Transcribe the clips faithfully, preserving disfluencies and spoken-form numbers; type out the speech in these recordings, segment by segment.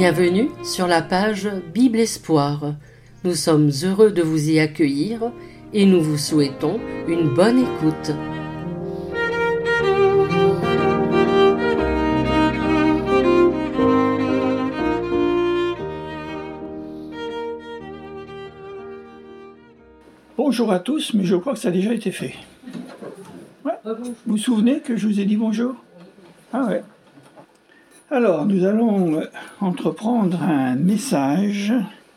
Bienvenue sur la page Bible Espoir. Nous sommes heureux de vous y accueillir et nous vous souhaitons une bonne écoute. Bonjour à tous, mais je crois que ça a déjà été fait. Ouais. Vous vous souvenez que je vous ai dit bonjour? Ah ouais. Alors, nous allons entreprendre un message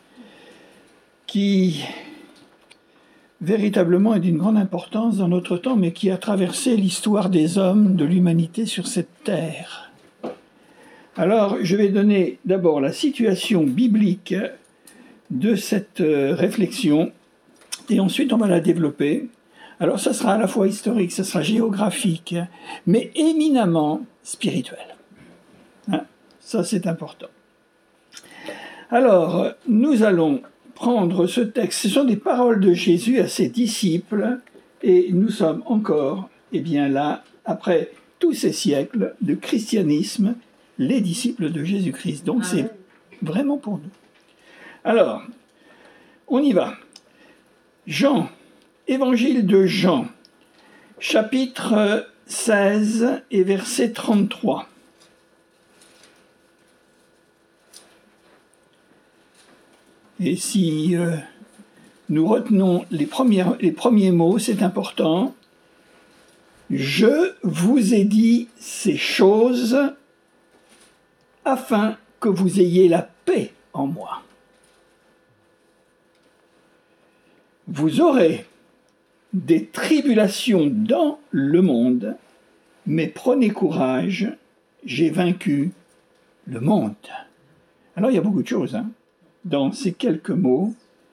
qui, véritablement, est d'une grande importance dans notre temps, mais qui a traversé l'histoire des hommes, de l'humanité sur cette terre. Alors, je vais donner d'abord la situation biblique de cette réflexion, et ensuite on va la développer. Alors, ça sera à la fois historique, ça sera géographique, mais éminemment spirituel. Hein, ça, c'est important. Alors, nous allons prendre ce texte. Ce sont des paroles de Jésus à ses disciples, et nous sommes encore, eh bien là, après tous ces siècles de christianisme, les disciples de Jésus-Christ. Donc, ah, c'est vraiment pour nous. Alors, on y va. Jean, évangile de Jean, chapitre seize et verset trente-trois. Et si euh, nous retenons les, premières, les premiers mots, c'est important. Je vous ai dit ces choses afin que vous ayez la paix en moi. Vous aurez des tribulations dans le monde, mais prenez courage, j'ai vaincu le monde. Alors il y a beaucoup de choses, hein. Dans ces quelques mots,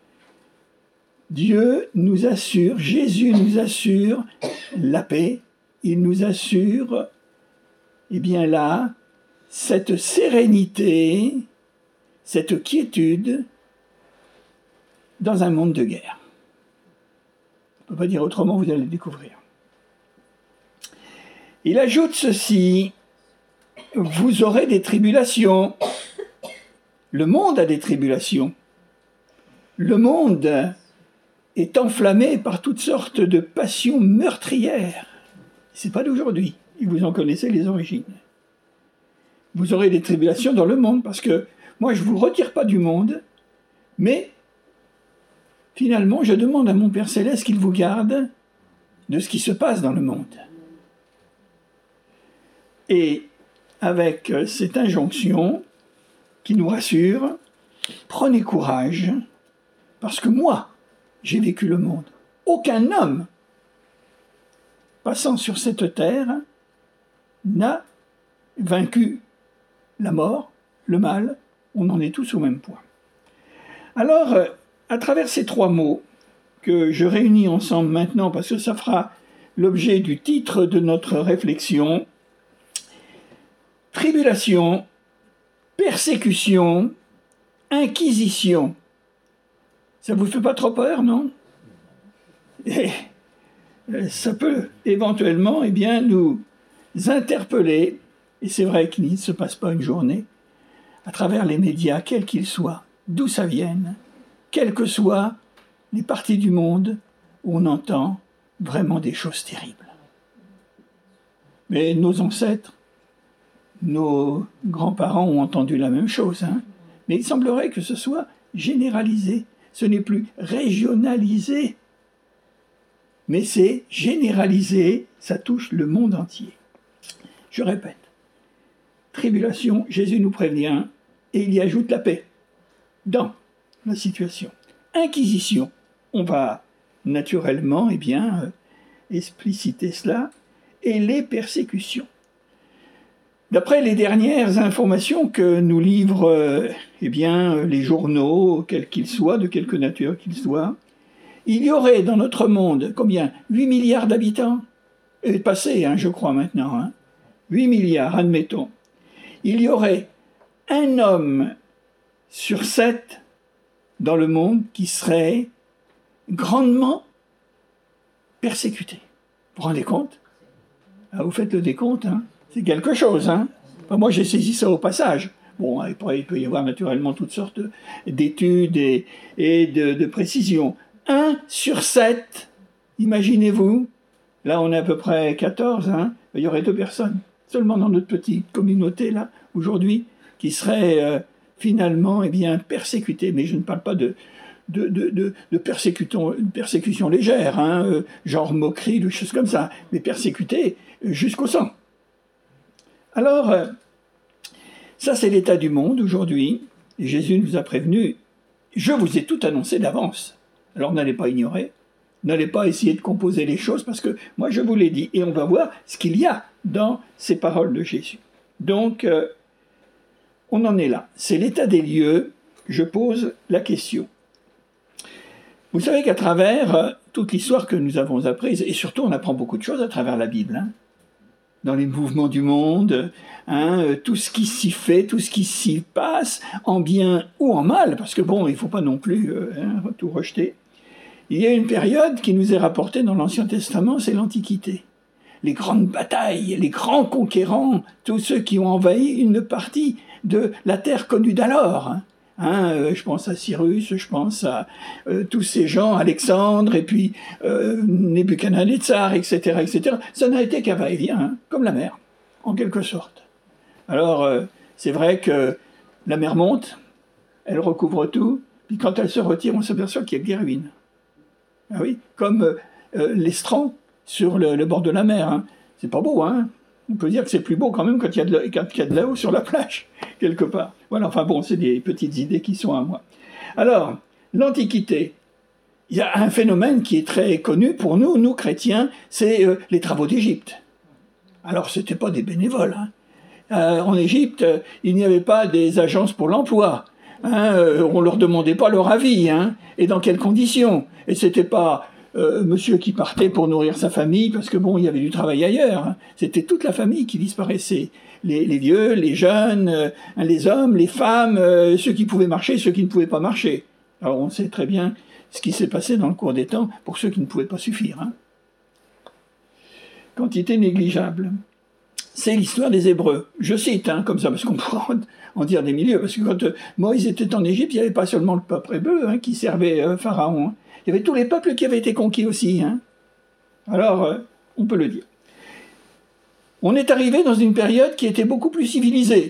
Dieu nous assure, Jésus nous assure la paix, il nous assure, eh bien là, cette sérénité, cette quiétude dans un monde de guerre. On ne peut pas dire autrement, vous allez le découvrir. Il ajoute ceci, vous aurez des tribulations. Le monde a des tribulations. Le monde est enflammé par toutes sortes de passions meurtrières. Ce n'est pas d'aujourd'hui, et vous en connaissez les origines. Vous aurez des tribulations dans le monde, parce que moi je ne vous retire pas du monde, mais finalement je demande à mon Père Céleste qu'il vous garde de ce qui se passe dans le monde. Et avec cette injonction qui nous rassure, prenez courage, parce que moi, j'ai vécu le monde. Aucun homme passant sur cette terre n'a vaincu la mort, le mal, on en est tous au même point. Alors, à travers ces trois mots que je réunis ensemble maintenant, parce que ça fera l'objet du titre de notre réflexion, tribulation, persécution, inquisition. Ça ne vous fait pas trop peur, non? Et ça peut éventuellement eh bien, nous interpeller, et c'est vrai qu'il ne se passe pas une journée, à travers les médias, quels qu'ils soient, d'où ça vienne, quelles que soient les parties du monde où on entend vraiment des choses terribles. Mais nos ancêtres, nos grands-parents ont entendu la même chose, hein. Mais il semblerait que ce soit généralisé. Ce n'est plus régionalisé, mais c'est généralisé, ça touche le monde entier. Je répète, tribulation, Jésus nous prévient, et il y ajoute la paix dans la situation. Inquisition, on va naturellement eh bien, euh, expliciter cela, et les persécutions. D'après les dernières informations que nous livrent euh, eh bien, les journaux, quels qu'ils soient, de quelque nature qu'ils soient, il y aurait dans notre monde, combien? huit milliards d'habitants? Et passé, hein, je crois maintenant. Hein, huit milliards, admettons. Il y aurait un homme sur sept dans le monde qui serait grandement persécuté. Vous vous rendez compte? Ah, vous faites le décompte, hein? C'est quelque chose, hein? Enfin, moi, j'ai saisi ça au passage. Bon, après, il peut y avoir naturellement toutes sortes d'études et, et de, de précisions. un sur sept, imaginez-vous, là on est à peu près quatorze, hein, il y aurait deux personnes, seulement dans notre petite communauté, là, aujourd'hui, qui seraient euh, finalement eh bien, persécutées. Mais je ne parle pas de, de, de, de, de persécution, persécution légère, hein, euh, genre moquerie, de choses comme ça, mais persécutées jusqu'au sang. Alors, euh, ça c'est l'état du monde aujourd'hui, et Jésus nous a prévenus, je vous ai tout annoncé d'avance. Alors n'allez pas ignorer, n'allez pas essayer de composer les choses, parce que moi je vous l'ai dit, et on va voir ce qu'il y a dans ces paroles de Jésus. Donc, euh, on en est là. C'est l'état des lieux. Je pose la question. Vous savez qu'à travers euh, toute l'histoire que nous avons apprise, et surtout on apprend beaucoup de choses à travers la Bible, hein, dans les mouvements du monde, hein, euh, tout ce qui s'y fait, tout ce qui s'y passe, en bien ou en mal, parce que bon, il ne faut pas non plus euh, hein, tout rejeter. Il y a une période qui nous est rapportée dans l'Ancien Testament, c'est l'Antiquité. Les grandes batailles, les grands conquérants, tous ceux qui ont envahi une partie de la terre connue d'alors. Hein. Hein, euh, je pense à Cyrus, je pense à euh, tous ces gens, Alexandre, et puis euh, Nebuchadnezzar, et cetera, et cetera. Ça n'a été qu'un va-et-vient, hein, comme la mer, en quelque sorte. Alors, euh, c'est vrai que la mer monte, elle recouvre tout, puis quand elle se retire, on s'aperçoit qu'il y a des ruines. Ah oui, comme euh, euh, l'estran sur le, le bord de la mer. Hein. C'est pas beau, hein. On peut dire que c'est plus beau quand même quand il y a de, quand il y a de l'eau sur la plage, quelque part. Voilà, enfin bon, c'est des petites idées qui sont à moi. Alors, l'Antiquité, il y a un phénomène qui est très connu pour nous, nous chrétiens, c'est euh, les travaux d'Égypte. Alors, ce n'étaient pas des bénévoles. Hein. Euh, en Égypte, euh, il n'y avait pas des agences pour l'emploi. Hein, euh, on ne leur demandait pas leur avis, hein, et dans quelles conditions. Et ce n'était pas euh, monsieur qui partait pour nourrir sa famille, parce que bon, il y avait du travail ailleurs. Hein. C'était toute la famille qui disparaissait. Les, les vieux, les jeunes, euh, les hommes, les femmes, euh, ceux qui pouvaient marcher, ceux qui ne pouvaient pas marcher. Alors on sait très bien ce qui s'est passé dans le cours des temps pour ceux qui ne pouvaient pas suffire. Hein. Quantité négligeable. C'est l'histoire des Hébreux. Je cite, hein, comme ça, parce qu'on pourra en dire des milieux, parce que quand euh, Moïse était en Égypte, il n'y avait pas seulement le peuple hébreu hein, qui servait euh, Pharaon. Hein. Il y avait tous les peuples qui avaient été conquis aussi. Hein. Alors, euh, on peut le dire. On est arrivé dans une période qui était beaucoup plus civilisée.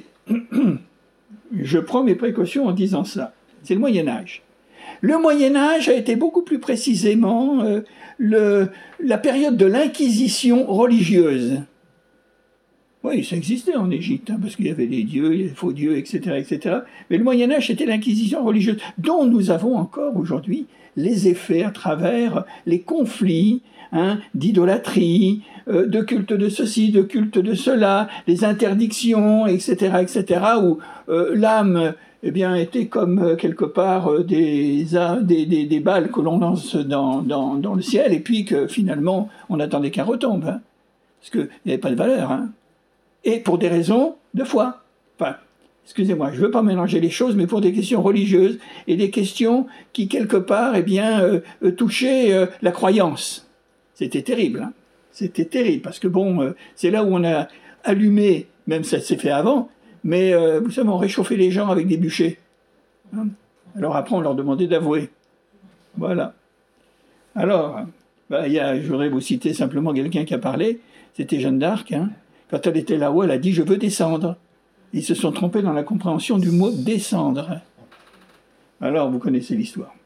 Je prends mes précautions en disant ça. C'est le Moyen-Âge. Le Moyen-Âge a été beaucoup plus précisément euh, le, la période de l'inquisition religieuse. Oui, ça existait en Égypte, hein, parce qu'il y avait des dieux, des faux dieux, et cetera, et cetera. Mais le Moyen-Âge, c'était l'inquisition religieuse, dont nous avons encore aujourd'hui les effets à travers les conflits hein, d'idolâtrie, euh, de culte de ceci, de culte de cela, les interdictions, et cetera, et cetera, où euh, l'âme eh bien, était comme euh, quelque part euh, des, des, des, des balles que l'on lance dans, dans, dans le ciel, et puis que finalement, on n'attendait qu'un retombe, hein, parce qu'il n'y avait pas de valeur, hein. Et pour des raisons de foi. Enfin, excusez-moi, je ne veux pas mélanger les choses, mais pour des questions religieuses et des questions qui, quelque part, eh bien, euh, touchaient euh, la croyance. C'était terrible, hein. C'était terrible, parce que bon, euh, c'est là où on a allumé, même ça s'est fait avant, mais euh, vous savez, on réchauffait les gens avec des bûchers. Hein. Alors après, on leur demandait d'avouer. Voilà. Alors, bah, y a, je voudrais vous citer simplement quelqu'un qui a parlé, c'était Jeanne d'Arc, hein. Quand elle était là-haut, elle a dit « je veux descendre ». Ils se sont trompés dans la compréhension du mot « descendre ». Alors, vous connaissez l'histoire.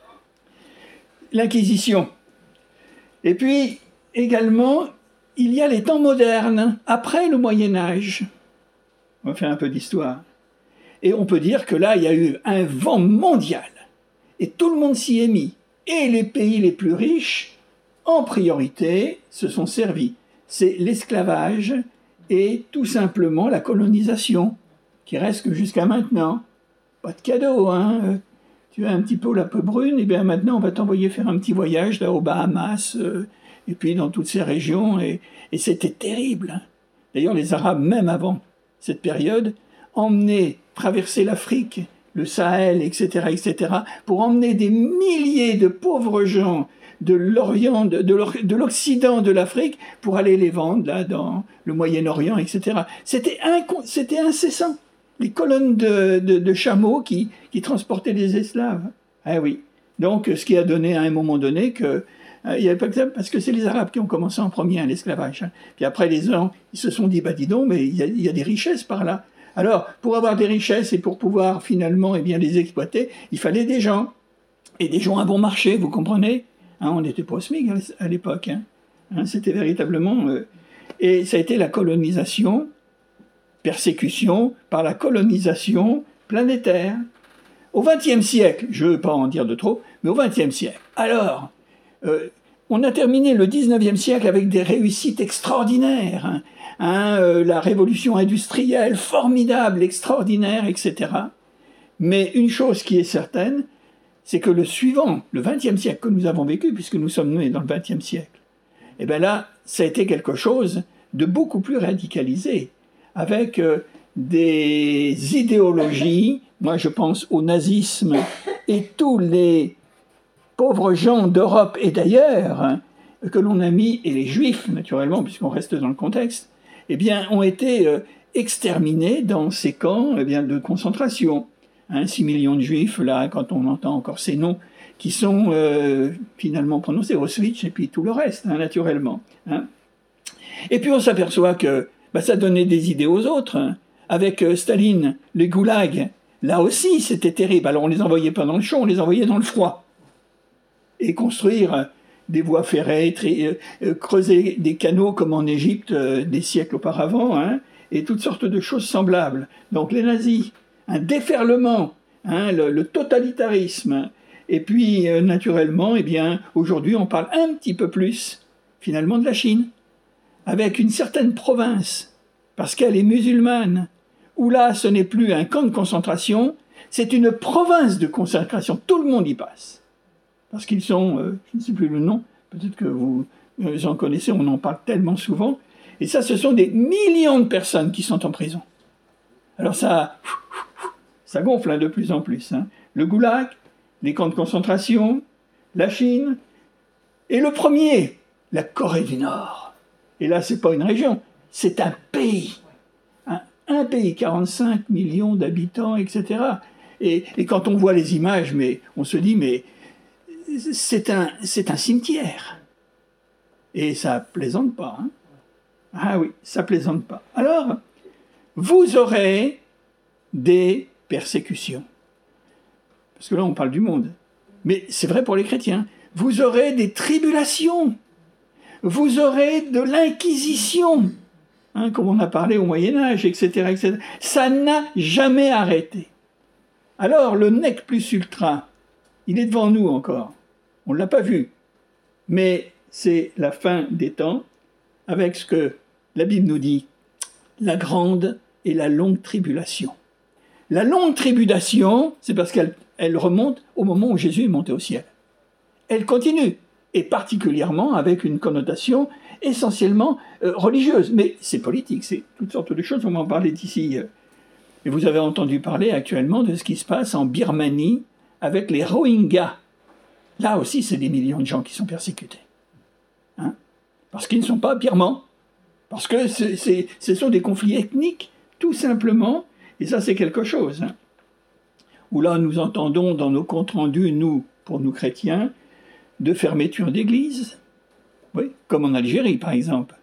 L'Inquisition. Et puis, également, il y a les temps modernes, après le Moyen-Âge. On va faire un peu d'histoire. Et on peut dire que là, il y a eu un vent mondial. Et tout le monde s'y est mis. Et les pays les plus riches, en priorité, se sont servis. C'est l'esclavage et tout simplement la colonisation, qui reste jusqu'à maintenant. Pas de cadeau, hein. Tu as un petit peu la peau brune, et bien maintenant on va t'envoyer faire un petit voyage là aux Bahamas, euh, et puis dans toutes ces régions, et, et c'était terrible. Hein. D'ailleurs les Arabes, même avant cette période, emmenaient traverser l'Afrique, le Sahel, et cetera, et cetera, pour emmener des milliers de pauvres gens de l'Orient, de, de l'Occident de l'Afrique, pour aller les vendre là dans le Moyen-Orient, et cetera. C'était, inc- c'était incessant. les colonnes de, de, de chameaux qui, qui transportaient des esclaves. Ah oui. Donc, ce qui a donné à un moment donné que euh, il y avait pas que ça, parce que c'est les Arabes qui ont commencé en premier hein, l'esclavage. Hein. Puis après, les gens, ils se sont dit, bah dis donc, mais il y, a, il y a des richesses par là. Alors, pour avoir des richesses et pour pouvoir finalement eh bien, les exploiter, il fallait des gens. Et des gens à bon marché, vous comprenez hein, on n'était pas au SMIC à l'époque. Hein. Hein, c'était véritablement... Euh, et ça a été la colonisation, persécution par la colonisation planétaire. Au vingtième siècle, je ne veux pas en dire de trop, mais au vingtième siècle. Alors, euh, on a terminé le dix-neuvième siècle avec des réussites extraordinaires. Hein, hein, euh, la révolution industrielle, formidable, extraordinaire, et cetera. Mais une chose qui est certaine, c'est que le suivant, le vingtième siècle que nous avons vécu, puisque nous sommes nés dans le vingtième siècle, et bien là, ça a été quelque chose de beaucoup plus radicalisé, avec euh, des idéologies, moi je pense au nazisme, et tous les pauvres gens d'Europe et d'ailleurs, hein, que l'on a mis, et les juifs naturellement, puisqu'on reste dans le contexte, eh bien, ont été euh, exterminés dans ces camps eh bien, de concentration. Hein, six millions de juifs, là, quand on entend encore ces noms, qui sont euh, finalement prononcés, Auschwitz et puis tout le reste, hein, naturellement. Hein. Et puis on s'aperçoit que bah, ça donnait des idées aux autres. Hein. Avec euh, Staline, les goulags, là aussi c'était terrible. Alors on les envoyait pas dans le chaud, on les envoyait dans le froid. Et construire euh, des voies ferrées, euh, euh, creuser des canaux comme en Égypte euh, des siècles auparavant, hein, et toutes sortes de choses semblables. Donc les nazis, un déferlement, hein, le, le totalitarisme. Et puis, euh, naturellement, eh bien, aujourd'hui, on parle un petit peu plus, finalement, de la Chine, avec une certaine province, parce qu'elle est musulmane, où là, ce n'est plus un camp de concentration, c'est une province de concentration. Tout le monde y passe. Parce qu'ils sont, euh, je ne sais plus le nom, peut-être que vous, vous en connaissez, on en parle tellement souvent. Et ça, ce sont des millions de personnes qui sont en prison. Alors ça... Ça gonfle hein, de plus en plus. Hein. Le goulag, les camps de concentration, la Chine, et le premier, la Corée du Nord. Et là, ce n'est pas une région, c'est un pays. Un, un pays, quarante-cinq millions d'habitants, et cetera. Et, et quand on voit les images, mais on se dit, mais c'est un, c'est un cimetière. Et ça plaisante pas. Hein. Ah oui, ça plaisante pas. Alors, vous aurez des persécution. Parce que là, on parle du monde. Mais c'est vrai pour les chrétiens. Vous aurez des tribulations. Vous aurez de l'inquisition. Hein, comme on a parlé au Moyen-Âge, et cetera, et cetera. Ça n'a jamais arrêté. Alors, le nec plus ultra, il est devant nous encore. On ne l'a pas vu. Mais c'est la fin des temps, avec ce que la Bible nous dit, la grande et la longue tribulation. La longue tribulation, c'est parce qu'elle elle remonte au moment où Jésus est monté au ciel. Elle continue, et particulièrement avec une connotation essentiellement euh, religieuse. Mais c'est politique, c'est toutes sortes de choses, on va en parler d'ici. Et vous avez entendu parler actuellement de ce qui se passe en Birmanie avec les Rohingyas. Là aussi, c'est des millions de gens qui sont persécutés. Hein, parce qu'ils ne sont pas birmans. Parce que c'est, c'est, ce sont des conflits ethniques, tout simplement. Et ça, c'est quelque chose. Hein, où là, nous entendons dans nos comptes rendus, nous, pour nous chrétiens, de fermeture d'églises. Oui, comme en Algérie, par exemple.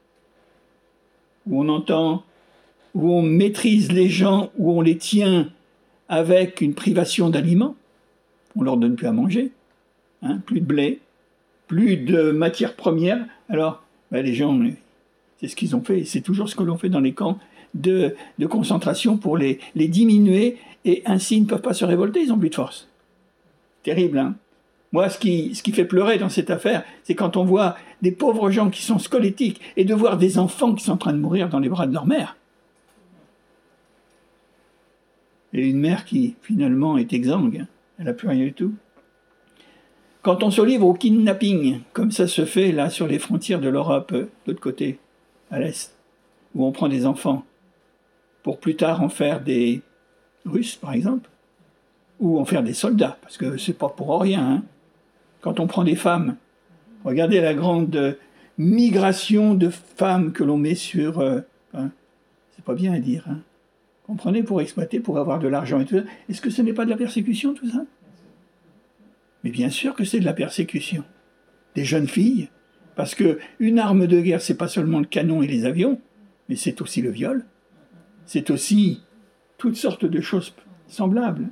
Où on entend, où on maîtrise les gens, où on les tient avec une privation d'aliments. On ne leur donne plus à manger. Hein, plus de blé, plus de matières premières. Alors, ben, les gens, c'est ce qu'ils ont fait. Et c'est toujours ce que l'on fait dans les camps de, de concentration pour les, les diminuer. Et ainsi, ils ne peuvent pas se révolter, ils n'ont plus de force. Terrible, hein. Moi, ce qui, ce qui fait pleurer dans cette affaire, c'est quand on voit des pauvres gens qui sont squelettiques et de voir des enfants qui sont en train de mourir dans les bras de leur mère. Et une mère qui, finalement, est exsangue. Hein. Elle n'a plus rien du tout. Quand on se livre au kidnapping, comme ça se fait là sur les frontières de l'Europe, de l'autre côté, à l'Est, où on prend des enfants pour plus tard en faire des Russes, par exemple, ou en faire des soldats, parce que c'est pas pour rien. Hein. Quand on prend des femmes, regardez la grande migration de femmes que l'on met sur... Euh, hein, c'est pas bien à dire. Hein. On prenait pour exploiter, pour avoir de l'argent et tout ça. Est-ce que ce n'est pas de la persécution, tout ça? Mais bien sûr que c'est de la persécution. Des jeunes filles, parce qu'une arme de guerre, c'est pas seulement le canon et les avions, mais c'est aussi le viol. C'est aussi toutes sortes de choses semblables.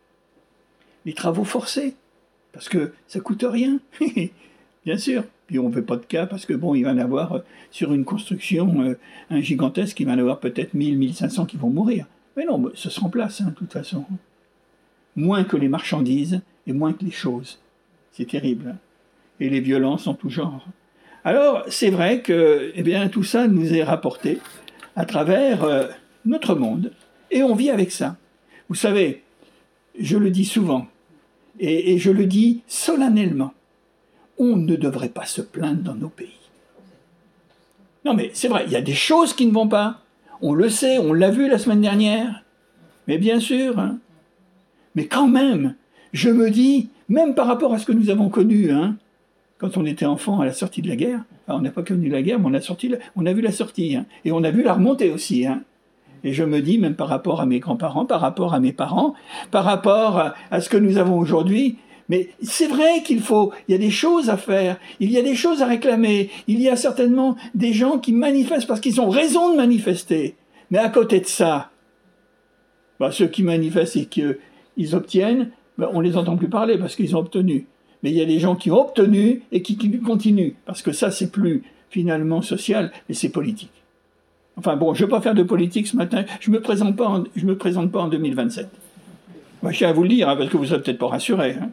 Les travaux forcés, parce que ça coûte rien, bien sûr. Puis on ne fait pas de cas, parce que bon, il va y en avoir euh, sur une construction euh, un gigantesque, il va y en avoir peut-être mille, mille cinq cents qui vont mourir. Mais non, bah, ça se remplace, hein, de toute façon. Moins que les marchandises et moins que les choses. C'est terrible. Hein. Et les violences en tout genre. Alors, c'est vrai que eh bien, tout ça nous est rapporté à travers euh, notre monde, et on vit avec ça. Vous savez, je le dis souvent, et, et je le dis solennellement, on ne devrait pas se plaindre dans nos pays. Non mais c'est vrai, il y a des choses qui ne vont pas. On le sait, on l'a vu la semaine dernière. Mais bien sûr. Hein. Mais quand même, je me dis, même par rapport à ce que nous avons connu, hein, quand on était enfant à la sortie de la guerre, enfin, on n'a pas connu la guerre, mais on a, sorti, on a vu la sortie. Hein, et on a vu la remontée aussi. Hein. Et je me dis, même par rapport à mes grands-parents, par rapport à mes parents, par rapport à, à ce que nous avons aujourd'hui, mais c'est vrai qu'il faut, il y a des choses à faire, il y a des choses à réclamer, il y a certainement des gens qui manifestent parce qu'ils ont raison de manifester. Mais à côté de ça, bah, ceux qui manifestent et qu'ils obtiennent, bah, on ne les entend plus parler parce qu'ils ont obtenu. Mais il y a des gens qui ont obtenu et qui, qui continuent, parce que ça, c'est plus finalement social, mais c'est politique. Enfin bon, je ne vais pas faire de politique ce matin, je ne me présente pas en, je me présente pas en deux mille vingt-sept. Moi, je tiens à vous le dire, hein, parce que vous ne serez peut-être pas rassurés. Hein.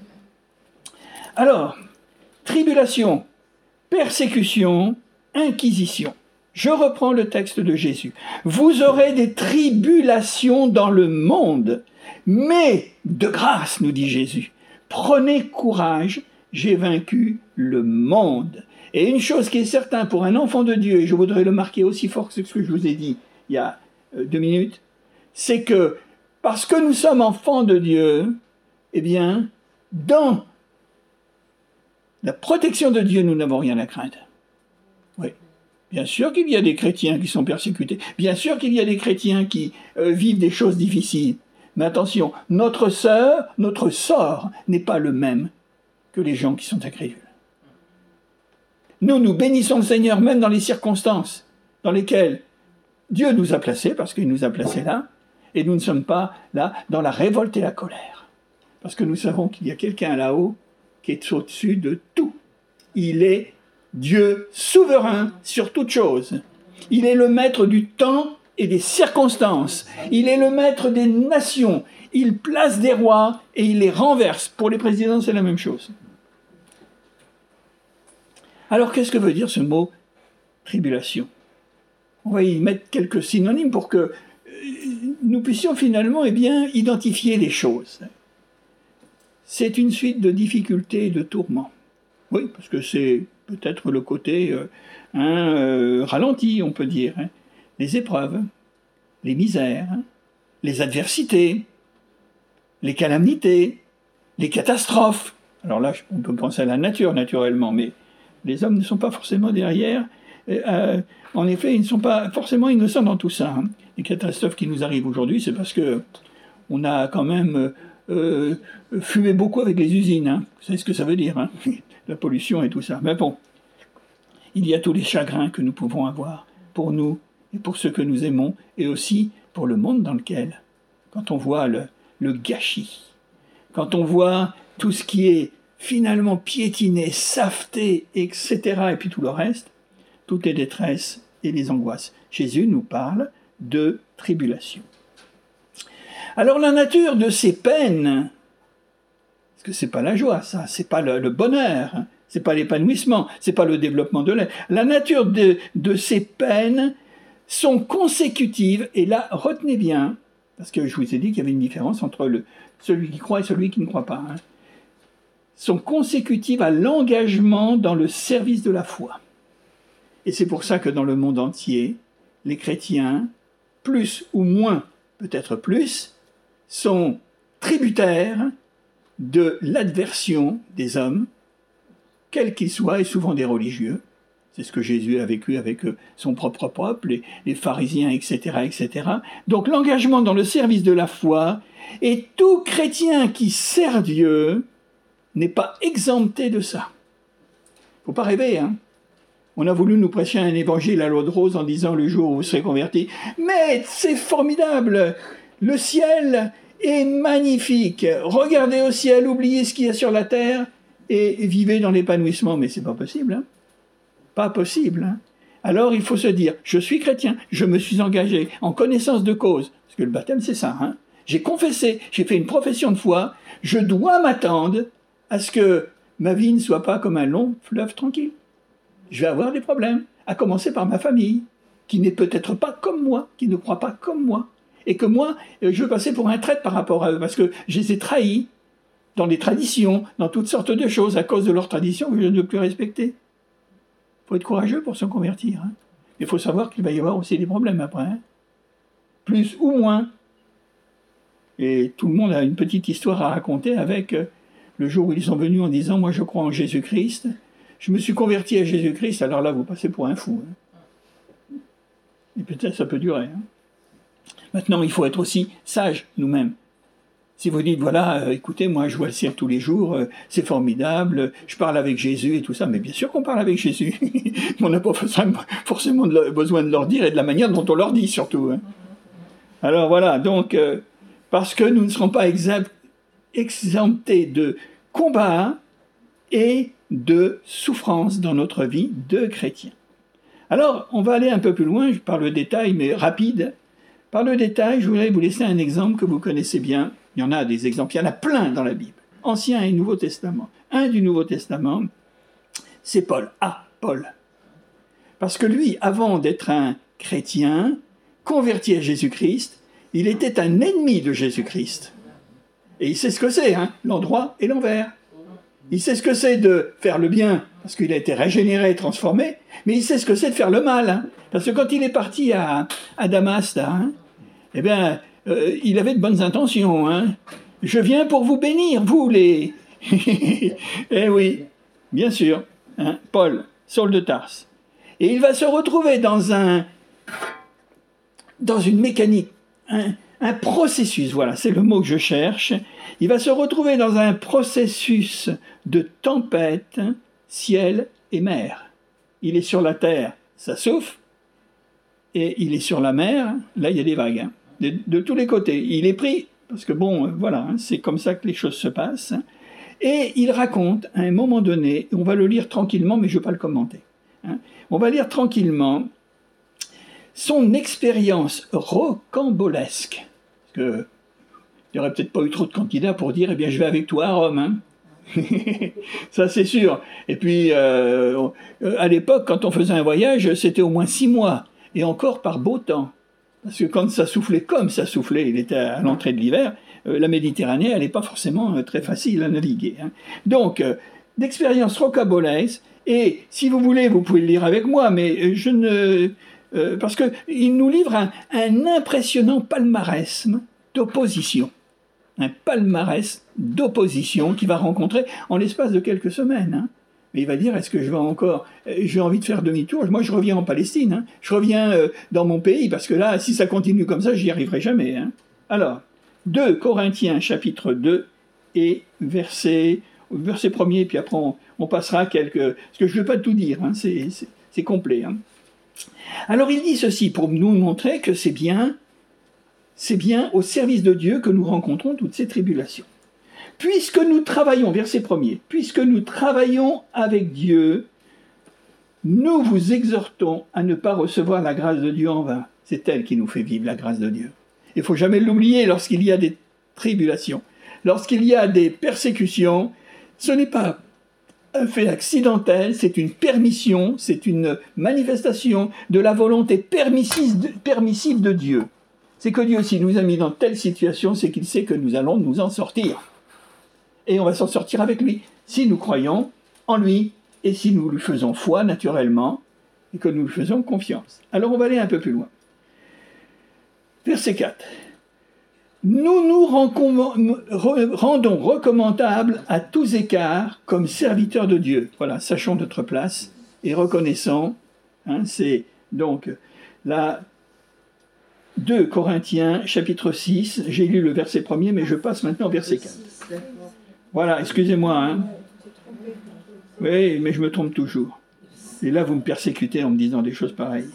Alors, tribulation, persécution, inquisition. Je reprends le texte de Jésus. Vous aurez des tribulations dans le monde, mais de grâce, nous dit Jésus. Prenez courage, j'ai vaincu le monde. Et une chose qui est certaine pour un enfant de Dieu, et je voudrais le marquer aussi fort que ce que je vous ai dit il y a deux minutes, c'est que parce que nous sommes enfants de Dieu, eh bien, dans la protection de Dieu, nous n'avons rien à craindre. Oui. Bien sûr qu'il y a des chrétiens qui sont persécutés. Bien sûr qu'il y a des chrétiens qui euh, vivent des choses difficiles. Mais attention, notre sœur, notre sort n'est pas le même que les gens qui sont incrédules. Nous, nous bénissons le Seigneur même dans les circonstances dans lesquelles Dieu nous a placés, parce qu'il nous a placés là, et nous ne sommes pas là dans la révolte et la colère. Parce que nous savons qu'il y a quelqu'un là-haut qui est au-dessus de tout. Il est Dieu souverain sur toute chose. Il est le maître du temps et des circonstances. Il est le maître des nations. Il place des rois et il les renverse. Pour les présidents, c'est la même chose. Alors, qu'est-ce que veut dire ce mot tribulation? On va y mettre quelques synonymes pour que nous puissions finalement eh bien, identifier les choses. C'est une suite de difficultés et de tourments. Oui, parce que c'est peut-être le côté euh, hein, euh, ralenti, on peut dire. Hein. Les épreuves, les misères, les adversités, les calamités, les catastrophes. Alors là, on peut penser à la nature, naturellement, mais les hommes ne sont pas forcément derrière. Euh, en effet, ils ne sont pas forcément innocents dans tout ça. Hein. Les catastrophes qui nous arrivent aujourd'hui, c'est parce que on a quand même euh, fumé beaucoup avec les usines. Hein. Vous savez ce que ça veut dire, hein, la pollution et tout ça. Mais bon, il y a tous les chagrins que nous pouvons avoir pour nous et pour ceux que nous aimons, et aussi pour le monde dans lequel, quand on voit le, le gâchis, quand on voit tout ce qui est finalement piétiné, safeté, et cetera, et puis tout le reste, toutes les détresses et les angoisses. Jésus nous parle de tribulation. Alors la nature de ces peines, parce que c'est pas la joie, ça, c'est pas le, le bonheur, hein, c'est pas l'épanouissement, c'est pas le développement de l'être. La nature de, de ces peines sont consécutives, et là, retenez bien, parce que je vous ai dit qu'il y avait une différence entre le, celui qui croit et celui qui ne croit pas, hein, sont consécutives à l'engagement dans le service de la foi. Et c'est pour ça que dans le monde entier, les chrétiens, plus ou moins, peut-être plus, sont tributaires de l'adversion des hommes, quels qu'ils soient, et souvent des religieux, C'est ce que Jésus a vécu avec son propre peuple, les, les pharisiens, et cetera, et cetera. Donc l'engagement dans le service de la foi, et tout chrétien qui sert Dieu n'est pas exempté de ça. Faut pas rêver, hein. On a voulu nous prêcher un évangile à l'eau de rose en disant le jour où vous serez convertis. Mais c'est formidable. Le ciel est magnifique. Regardez au ciel, oubliez ce qu'il y a sur la terre et vivez dans l'épanouissement. Mais c'est pas possible, hein. Pas possible, hein. Alors il faut se dire, je suis chrétien, je me suis engagé en connaissance de cause. Parce que le baptême c'est ça, hein. J'ai confessé, j'ai fait une profession de foi, je dois m'attendre à ce que ma vie ne soit pas comme un long fleuve tranquille. Je vais avoir des problèmes, à commencer par ma famille, qui n'est peut-être pas comme moi, qui ne croit pas comme moi. Et que moi, je veux passer pour un traître par rapport à eux, parce que je les ai trahis dans les traditions, dans toutes sortes de choses, à cause de leurs traditions que je ne veux plus respecter. Il faut être courageux pour se convertir. Hein. Il faut savoir qu'il va y avoir aussi des problèmes après. Hein. Plus ou moins. Et tout le monde a une petite histoire à raconter avec le jour où ils sont venus en disant « Moi, je crois en Jésus-Christ. Je me suis converti à Jésus-Christ. » Alors là, vous passez pour un fou. Hein. Et peut-être ça peut durer. Hein. Maintenant, il faut être aussi sage nous-mêmes. Si vous dites, voilà, euh, écoutez, moi je vois le ciel tous les jours, euh, c'est formidable, je parle avec Jésus et tout ça, mais bien sûr qu'on parle avec Jésus. On n'a pas forcément de le, besoin de leur dire et de la manière dont on leur dit surtout. Hein. Alors voilà, donc, euh, parce que nous ne serons pas exemptés de combats et de souffrances dans notre vie de chrétien. Alors, on va aller un peu plus loin, par le détail, mais rapide. Par le détail, je voudrais vous laisser un exemple que vous connaissez bien. Il y en a des exemples, il y en a plein dans la Bible. Ancien et Nouveau Testament. Un du Nouveau Testament, c'est Paul. Ah, Paul. Parce que lui, avant d'être un chrétien, converti à Jésus-Christ, il était un ennemi de Jésus-Christ. Et il sait ce que c'est, hein, l'endroit et l'envers. Il sait ce que c'est de faire le bien, parce qu'il a été régénéré, transformé, mais il sait ce que c'est de faire le mal. Hein, parce que quand il est parti à, à Damas, là, hein, eh bien, euh, il avait de bonnes intentions. Hein. Je viens pour vous bénir, vous les... eh oui, bien sûr, hein, Paul, Saul de Tarse. Et il va se retrouver dans un, dans une mécanique, un, un processus, voilà, c'est le mot que je cherche. Il va se retrouver dans un processus de tempête, ciel et mer. Il est sur la terre, ça souffle, et il est sur la mer, là il y a des vagues, hein, de, de tous les côtés. Il est pris, parce que bon, voilà, hein, c'est comme ça que les choses se passent. Et il raconte, à un moment donné, on va le lire tranquillement, mais je ne vais pas le commenter. Hein, on va lire tranquillement son expérience rocambolesque. Parce que il n'y aurait peut-être pas eu trop de candidats pour dire « Eh bien, je vais avec toi à Rome. Hein. » Ça, c'est sûr. Et puis, euh, à l'époque, quand on faisait un voyage, c'était au moins six mois. Et encore par beau temps. Parce que quand ça soufflait comme ça soufflait, il était à l'entrée de l'hiver, euh, la Méditerranée, elle n'est pas forcément euh, très facile à naviguer. Hein. Donc, euh, d'expérience rocambolesque. Et si vous voulez, vous pouvez le lire avec moi, mais je ne... Euh, parce qu'il nous livre un, un impressionnant palmarès d'opposition. Un palmarès d'opposition qu'il va rencontrer en l'espace de quelques semaines. Hein. Mais il va dire, est-ce que je vais encore... J'ai envie de faire demi-tour. Moi, je reviens en Palestine. Hein. Je reviens euh, dans mon pays, parce que là, si ça continue comme ça, j'y arriverai jamais. Hein. Alors, deux Corinthiens, chapitre deux, et verset, verset premier, puis après, on, on passera quelques... Parce que je ne vais pas tout dire, hein. c'est, c'est, c'est complet. Hein. Alors, il dit ceci, pour nous montrer que c'est bien... c'est bien au service de Dieu que nous rencontrons toutes ces tribulations. Puisque nous travaillons, verset premier, puisque nous travaillons avec Dieu, nous vous exhortons à ne pas recevoir la grâce de Dieu en vain. C'est elle qui nous fait vivre la grâce de Dieu. Il ne faut jamais l'oublier lorsqu'il y a des tribulations, lorsqu'il y a des persécutions. Ce n'est pas un fait accidentel, c'est une permission, c'est une manifestation de la volonté permissive de, permissive de Dieu. C'est que Dieu, s'il nous a mis dans telle situation, c'est qu'il sait que nous allons nous en sortir. Et on va s'en sortir avec lui, si nous croyons en lui, et si nous lui faisons foi, naturellement, et que nous lui faisons confiance. Alors on va aller un peu plus loin. Verset quatre. Nous nous rendons recommandables à tous écarts comme serviteurs de Dieu. Voilà, sachons notre place et reconnaissant. Hein, c'est donc la deux Corinthiens, chapitre six. J'ai lu le verset premier, mais je passe maintenant au verset quatre. Voilà, excusez-moi. Hein. Oui, mais je me trompe toujours. Et là, vous me persécutez en me disant des choses pareilles.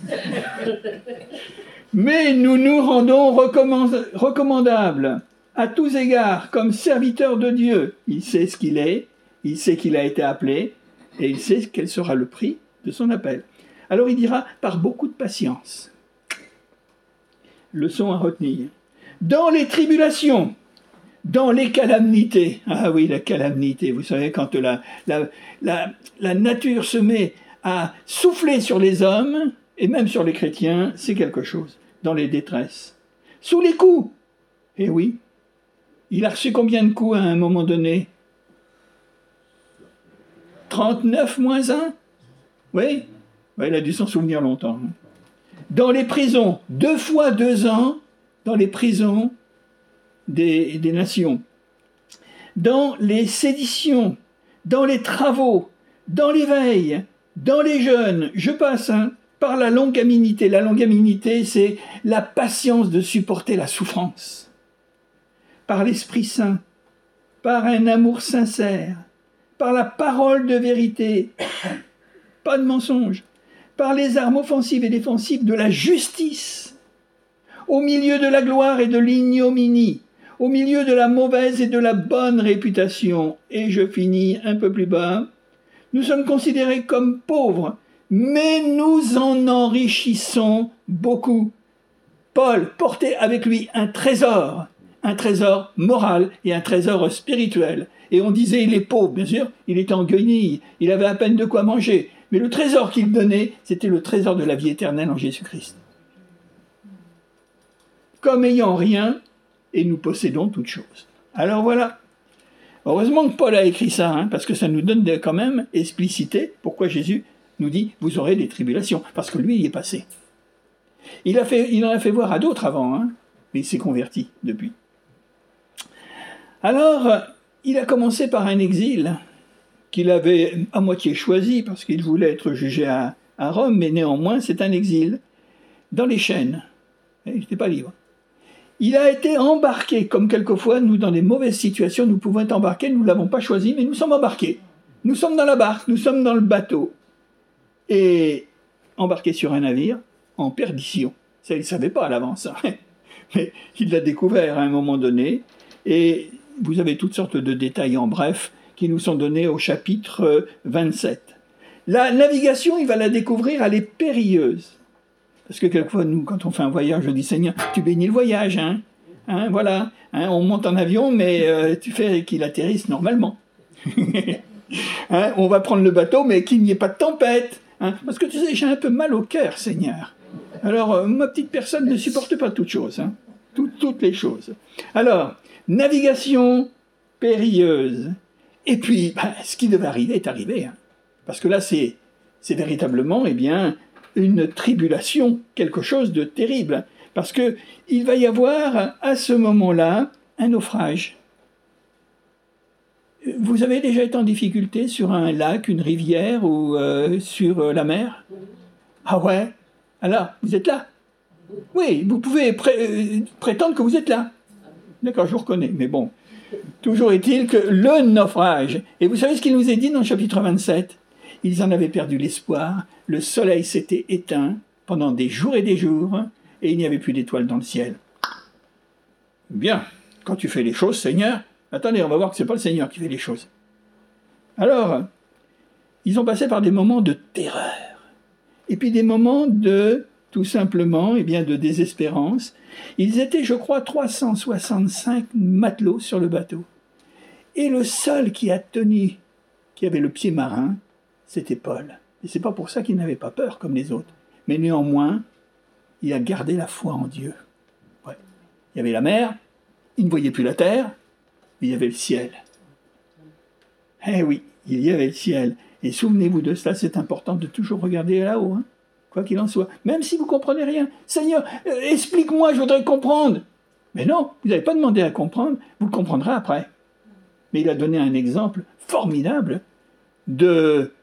Mais nous nous rendons recommand- recommandables à tous égards comme serviteurs de Dieu. Il sait ce qu'il est, il sait qu'il a été appelé, et il sait quel sera le prix de son appel. Alors il dira, par beaucoup de patience, leçon à retenir, dans les tribulations, dans les calamités. Ah oui, la calamité, vous savez, quand la, la, la, la nature se met à souffler sur les hommes, et même sur les chrétiens, c'est quelque chose. Dans les détresses. Sous les coups. Eh oui. Il a reçu combien de coups à un moment donné? trente-neuf moins un? Oui. Ouais, il a dû s'en souvenir longtemps. Dans les prisons, deux fois deux ans, dans les prisons des, des nations. Dans les séditions, dans les travaux, dans les veilles, dans les jeûnes, je passe, hein, par la longanimité. La longanimité, c'est la patience de supporter la souffrance. Par l'Esprit Saint, par un amour sincère, par la parole de vérité, pas de mensonge, par les armes offensives et défensives de la justice, au milieu de la gloire et de l'ignominie, au milieu de la mauvaise et de la bonne réputation. Et je finis un peu plus bas. Nous sommes considérés comme pauvres, mais nous en enrichissons beaucoup. Paul portait avec lui un trésor, un trésor moral et un trésor spirituel. Et on disait, il est pauvre, bien sûr, il était en guenille, il avait à peine de quoi manger. Mais le trésor qu'il donnait, c'était le trésor de la vie éternelle en Jésus-Christ. Comme ayant rien, et nous possédons toutes choses. Alors voilà. Heureusement que Paul a écrit ça, hein, parce que ça nous donne quand même explicité pourquoi Jésus nous dit « vous aurez des tribulations », parce que lui, il y est passé. Il, a fait, il en a fait voir à d'autres avant, hein, mais il s'est converti depuis. Alors, il a commencé par un exil qu'il avait à moitié choisi, parce qu'il voulait être jugé à, à Rome, mais néanmoins, c'est un exil dans les chaînes. Il n'était pas libre. Il a été embarqué, comme quelquefois, nous, dans des mauvaises situations, nous pouvons être embarqués, nous ne l'avons pas choisi, mais nous sommes embarqués. Nous sommes dans la barque, nous sommes dans le bateau. Et embarqué sur un navire, en perdition. Ça, il ne savait pas à l'avance. Hein. Mais il l'a découvert à un moment donné. Et vous avez toutes sortes de détails en bref qui nous sont donnés au chapitre vingt-sept. La navigation, il va la découvrir, elle est périlleuse. Parce que quelquefois, nous, quand on fait un voyage, je dis, Seigneur, tu bénis le voyage, hein, hein voilà, hein, on monte en avion, mais euh, tu fais qu'il atterrisse normalement. Hein, on va prendre le bateau, mais qu'il n'y ait pas de tempête. Hein, parce que tu sais, j'ai un peu mal au cœur, Seigneur. Alors, euh, ma petite personne ne supporte pas toutes choses, hein, tout, toutes les choses. Alors, navigation périlleuse. Et puis, bah, ce qui devait arriver est arrivé. Hein, parce que là, c'est, c'est véritablement, eh bien, une tribulation, quelque chose de terrible, parce que il va y avoir à ce moment-là un naufrage. Vous avez déjà été en difficulté sur un lac, une rivière ou euh, sur la mer? Ah ouais? Alors, vous êtes là? Oui, vous pouvez pré- prétendre que vous êtes là. D'accord, je vous reconnais, mais bon. Toujours est-il que le naufrage, et vous savez ce qu'il nous est dit dans le chapitre vingt-sept? Ils en avaient perdu l'espoir, le soleil s'était éteint pendant des jours et des jours, et il n'y avait plus d'étoiles dans le ciel. Bien, quand tu fais les choses, Seigneur, attendez, on va voir que ce n'est pas le Seigneur qui fait les choses. Alors, ils ont passé par des moments de terreur, et puis des moments de, tout simplement, eh bien, de désespérance. Ils étaient, je crois, trois cent soixante-cinq matelots sur le bateau. Et le seul qui a tenu, qui avait le pied marin, c'était Paul. Et c'est pas pour ça qu'il n'avait pas peur comme les autres. Mais néanmoins, il a gardé la foi en Dieu. Ouais. Il y avait la mer, il ne voyait plus la terre, mais il y avait le ciel. Eh oui, il y avait le ciel. Et souvenez-vous de cela, c'est important de toujours regarder là-haut, hein, quoi qu'il en soit. Même si vous ne comprenez rien. Seigneur, euh, explique-moi, je voudrais comprendre. Mais non, vous n'avez pas demandé à comprendre, vous le comprendrez après. Mais il a donné un exemple formidable de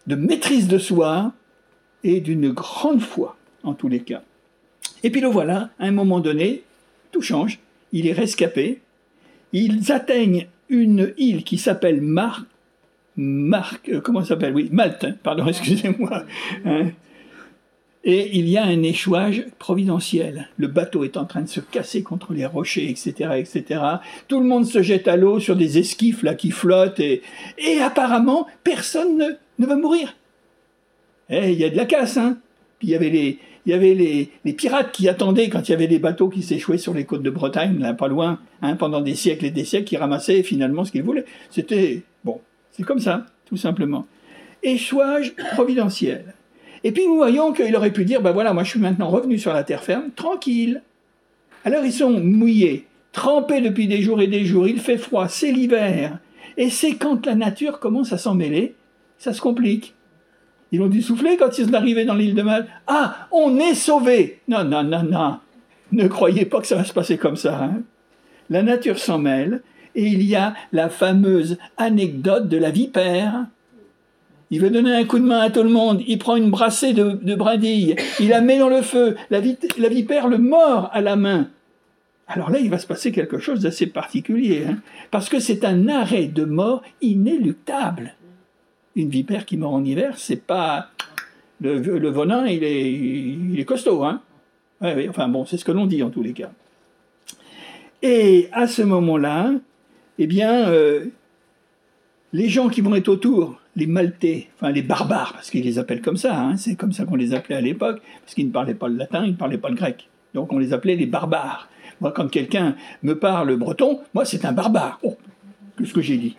de maîtrise de soi et d'une grande foi, en tous les cas. Et puis le voilà, à un moment donné, tout change, il est rescapé, ils atteignent une île qui s'appelle Mar... Marc, euh, comment ça s'appelle? Oui, Malte, hein, pardon, excusez-moi. Hein. Et il y a un échouage providentiel. Le bateau est en train de se casser contre les rochers, et cetera, et cetera. Tout le monde se jette à l'eau sur des esquifs là qui flottent et, et apparemment personne ne, ne va mourir. Eh, il y a de la casse, hein. Puis il y avait les, il y avait les, les pirates qui attendaient quand il y avait des bateaux qui s'échouaient sur les côtes de Bretagne, là pas loin, hein, pendant des siècles et des siècles, qui ramassaient finalement ce qu'ils voulaient. C'était bon, c'est comme ça, tout simplement. Échouage providentiel. Et puis nous voyons qu'il aurait pu dire, ben voilà, moi je suis maintenant revenu sur la terre ferme, tranquille. Alors ils sont mouillés, trempés depuis des jours et des jours, il fait froid, c'est l'hiver. Et c'est quand la nature commence à s'en mêler, ça se complique. Ils ont dû souffler quand ils sont arrivés dans l'île de Malte. Ah, on est sauvés. Non, non, non, non. Ne croyez pas que ça va se passer comme ça. Hein. La nature s'en mêle et il y a la fameuse anecdote de la vipère. Il veut donner un coup de main à tout le monde. Il prend une brassée de, de brindilles. Il la met dans le feu. La, vit- la vipère le mord à la main. Alors là, il va se passer quelque chose d'assez particulier. Hein, parce que c'est un arrêt de mort inéluctable. Une vipère qui mord en hiver, c'est pas... Le, le venin, il est, il est costaud. Hein ouais, ouais, enfin bon, c'est ce que l'on dit en tous les cas. Et à ce moment-là, eh bien, euh, les gens qui vont être autour, les Maltais, enfin les barbares, parce qu'ils les appellent comme ça, hein, c'est comme ça qu'on les appelait à l'époque, parce qu'ils ne parlaient pas le latin, ils ne parlaient pas le grec. Donc on les appelait les barbares. Moi, quand quelqu'un me parle breton, moi c'est un barbare. Oh, qu'est-ce que j'ai dit?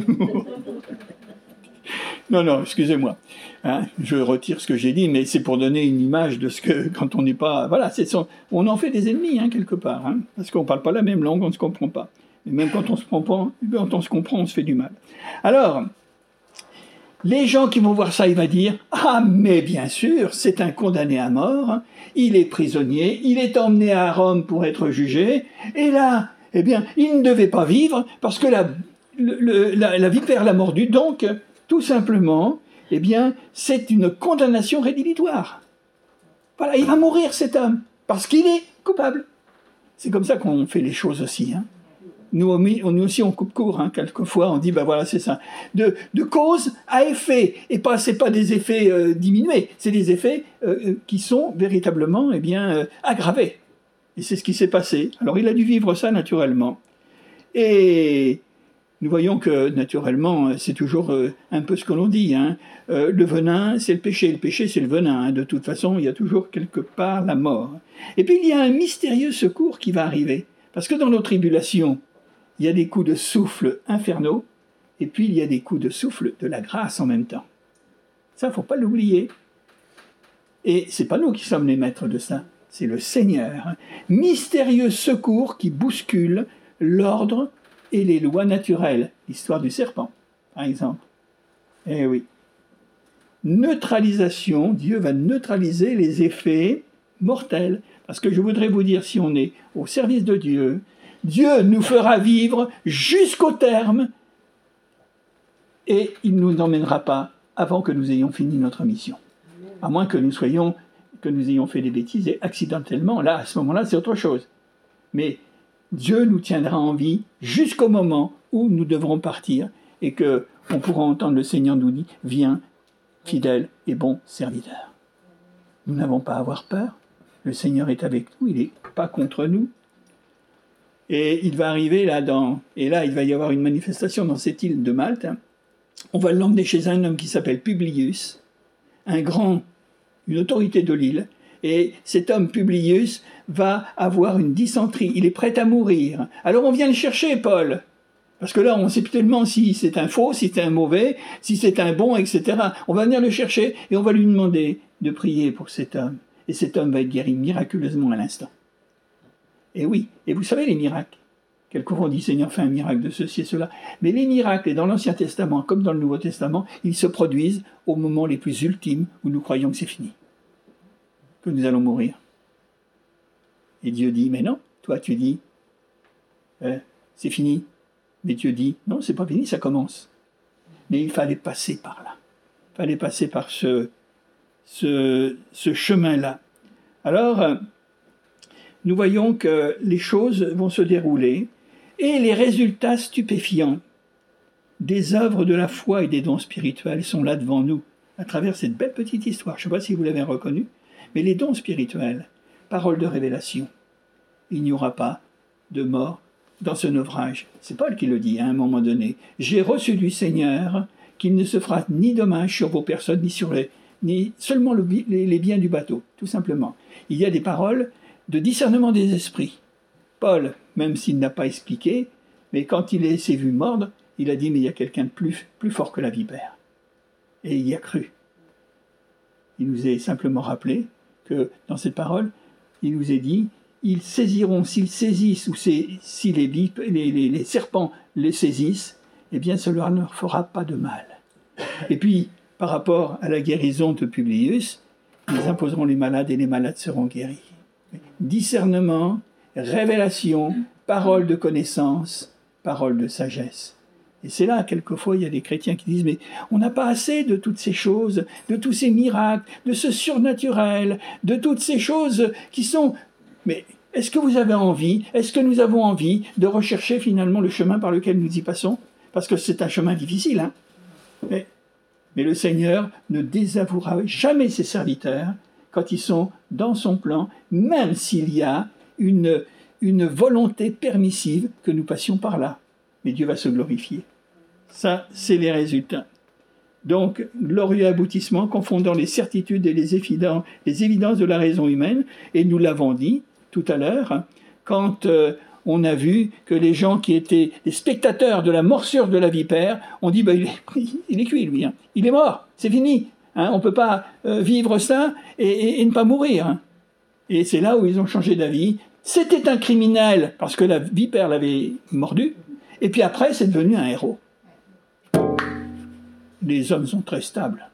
Non, non, excusez-moi. Hein, je retire ce que j'ai dit, mais c'est pour donner une image de ce que, quand on n'est pas... Voilà, c'est son, on en fait des ennemis, hein, quelque part, hein, parce qu'on ne parle pas la même langue, on ne se comprend pas. Et même quand on se comprend, quand on se comprend, on se fait du mal. Alors, les gens qui vont voir ça, ils vont dire « Ah, mais bien sûr, c'est un condamné à mort, il est prisonnier, il est emmené à Rome pour être jugé, et là, eh bien, il ne devait pas vivre parce que la, le, la, la vipère l'a mordu, donc... » Tout simplement, eh bien, c'est une condamnation rédhibitoire. Voilà, il va mourir cet homme, parce qu'il est coupable. C'est comme ça qu'on fait les choses aussi. Hein. Nous, nous aussi, on coupe court, hein, quelquefois, on dit, ben voilà, c'est ça. De, de cause à effet, et pas, c'est pas des effets euh, diminués, c'est des effets euh, qui sont véritablement eh bien, euh, aggravés. Et c'est ce qui s'est passé. Alors, il a dû vivre ça naturellement. Et... Nous voyons que, naturellement, c'est toujours euh, un peu ce que l'on dit. Hein. Euh, le venin, c'est le péché. Le péché, c'est le venin. Hein. De toute façon, il y a toujours quelque part la mort. Et puis, il y a un mystérieux secours qui va arriver. Parce que dans nos tribulations, il y a des coups de souffle infernaux, et puis il y a des coups de souffle de la grâce en même temps. Ça, il ne faut pas l'oublier. Et ce n'est pas nous qui sommes les maîtres de ça. C'est le Seigneur. Hein. Mystérieux secours qui bouscule l'ordre et les lois naturelles, l'histoire du serpent, par exemple. Eh oui. Neutralisation, Dieu va neutraliser les effets mortels. Parce que je voudrais vous dire, si on est au service de Dieu, Dieu nous fera vivre jusqu'au terme et il ne nous emmènera pas avant que nous ayons fini notre mission. À moins que nous soyons, que nous ayons fait des bêtises et accidentellement, là, à ce moment-là, c'est autre chose. Mais Dieu nous tiendra en vie jusqu'au moment où nous devrons partir et qu'on pourra entendre le Seigneur nous dire « Viens, fidèle et bon serviteur ». Nous n'avons pas à avoir peur. Le Seigneur est avec nous, il n'est pas contre nous. Et il va arriver là dans... Et là, il va y avoir une manifestation dans cette île de Malte. On va l'emmener chez un homme qui s'appelle Publius, un grand, une autorité de l'île. Et cet homme, Publius, va avoir une dysenterie. Il est prêt à mourir. Alors on vient le chercher, Paul. Parce que là, on sait plus tellement si c'est un faux, si c'est un mauvais, si c'est un bon, et cetera. On va venir le chercher et on va lui demander de prier pour cet homme. Et cet homme va être guéri miraculeusement à l'instant. Et oui, et vous savez les miracles. Quelquefois on dit, Seigneur, fais un miracle de ceci et cela. Mais les miracles, et dans l'Ancien Testament comme dans le Nouveau Testament, ils se produisent au moment les plus ultimes où nous croyons que c'est fini. Que nous allons mourir. Et Dieu dit, mais non, toi tu dis, euh, c'est fini. Mais Dieu dit, non, c'est pas fini, ça commence. Mais il fallait passer par là. fallait passer par ce, ce, ce chemin-là. Alors, nous voyons que les choses vont se dérouler et les résultats stupéfiants des œuvres de la foi et des dons spirituels sont là devant nous, à travers cette belle petite histoire. Je ne sais pas si vous l'avez reconnu, mais les dons spirituels, parole de révélation, il n'y aura pas de mort dans ce naufrage. C'est Paul qui le dit à un moment donné. J'ai reçu du Seigneur qu'il ne se fera ni dommage sur vos personnes, ni sur les, ni seulement le, les, les biens du bateau, tout simplement. Il y a des paroles de discernement des esprits. Paul, même s'il n'a pas expliqué, mais quand il s'est vu mordre, il a dit, mais il y a quelqu'un de plus, plus fort que la vipère. Et il y a cru. Il nous est simplement rappelé que dans cette parole, il nous est dit, ils saisiront, s'ils saisissent, ou si les, les, les, les serpents les saisissent, eh bien, cela ne leur fera pas de mal. Et puis, par rapport à la guérison de Publius, ils imposeront les malades et les malades seront guéris. Discernement, révélation, parole de connaissance, parole de sagesse. Et c'est là, quelquefois, il y a des chrétiens qui disent « Mais on n'a pas assez de toutes ces choses, de tous ces miracles, de ce surnaturel, de toutes ces choses qui sont... » Mais est-ce que vous avez envie, est-ce que nous avons envie de rechercher finalement le chemin par lequel nous y passons? Parce que c'est un chemin difficile, hein. Mais, mais le Seigneur ne désavouera jamais ses serviteurs quand ils sont dans son plan, même s'il y a une, une volonté permissive que nous passions par là. Mais Dieu va se glorifier. Ça, c'est les résultats. Donc, glorieux aboutissement, confondant les certitudes et les évidences, les évidences de la raison humaine, et nous l'avons dit tout à l'heure, quand euh, on a vu que les gens qui étaient les spectateurs de la morsure de la vipère ont dit bah, « il, il est cuit, lui, hein. Il est mort, c'est fini, hein. On ne peut pas euh, vivre ça et, et, et ne pas mourir. Hein. » Et c'est là où ils ont changé d'avis. C'était un criminel, parce que la vipère l'avait mordu, et puis après, c'est devenu un héros. Les hommes sont très stables.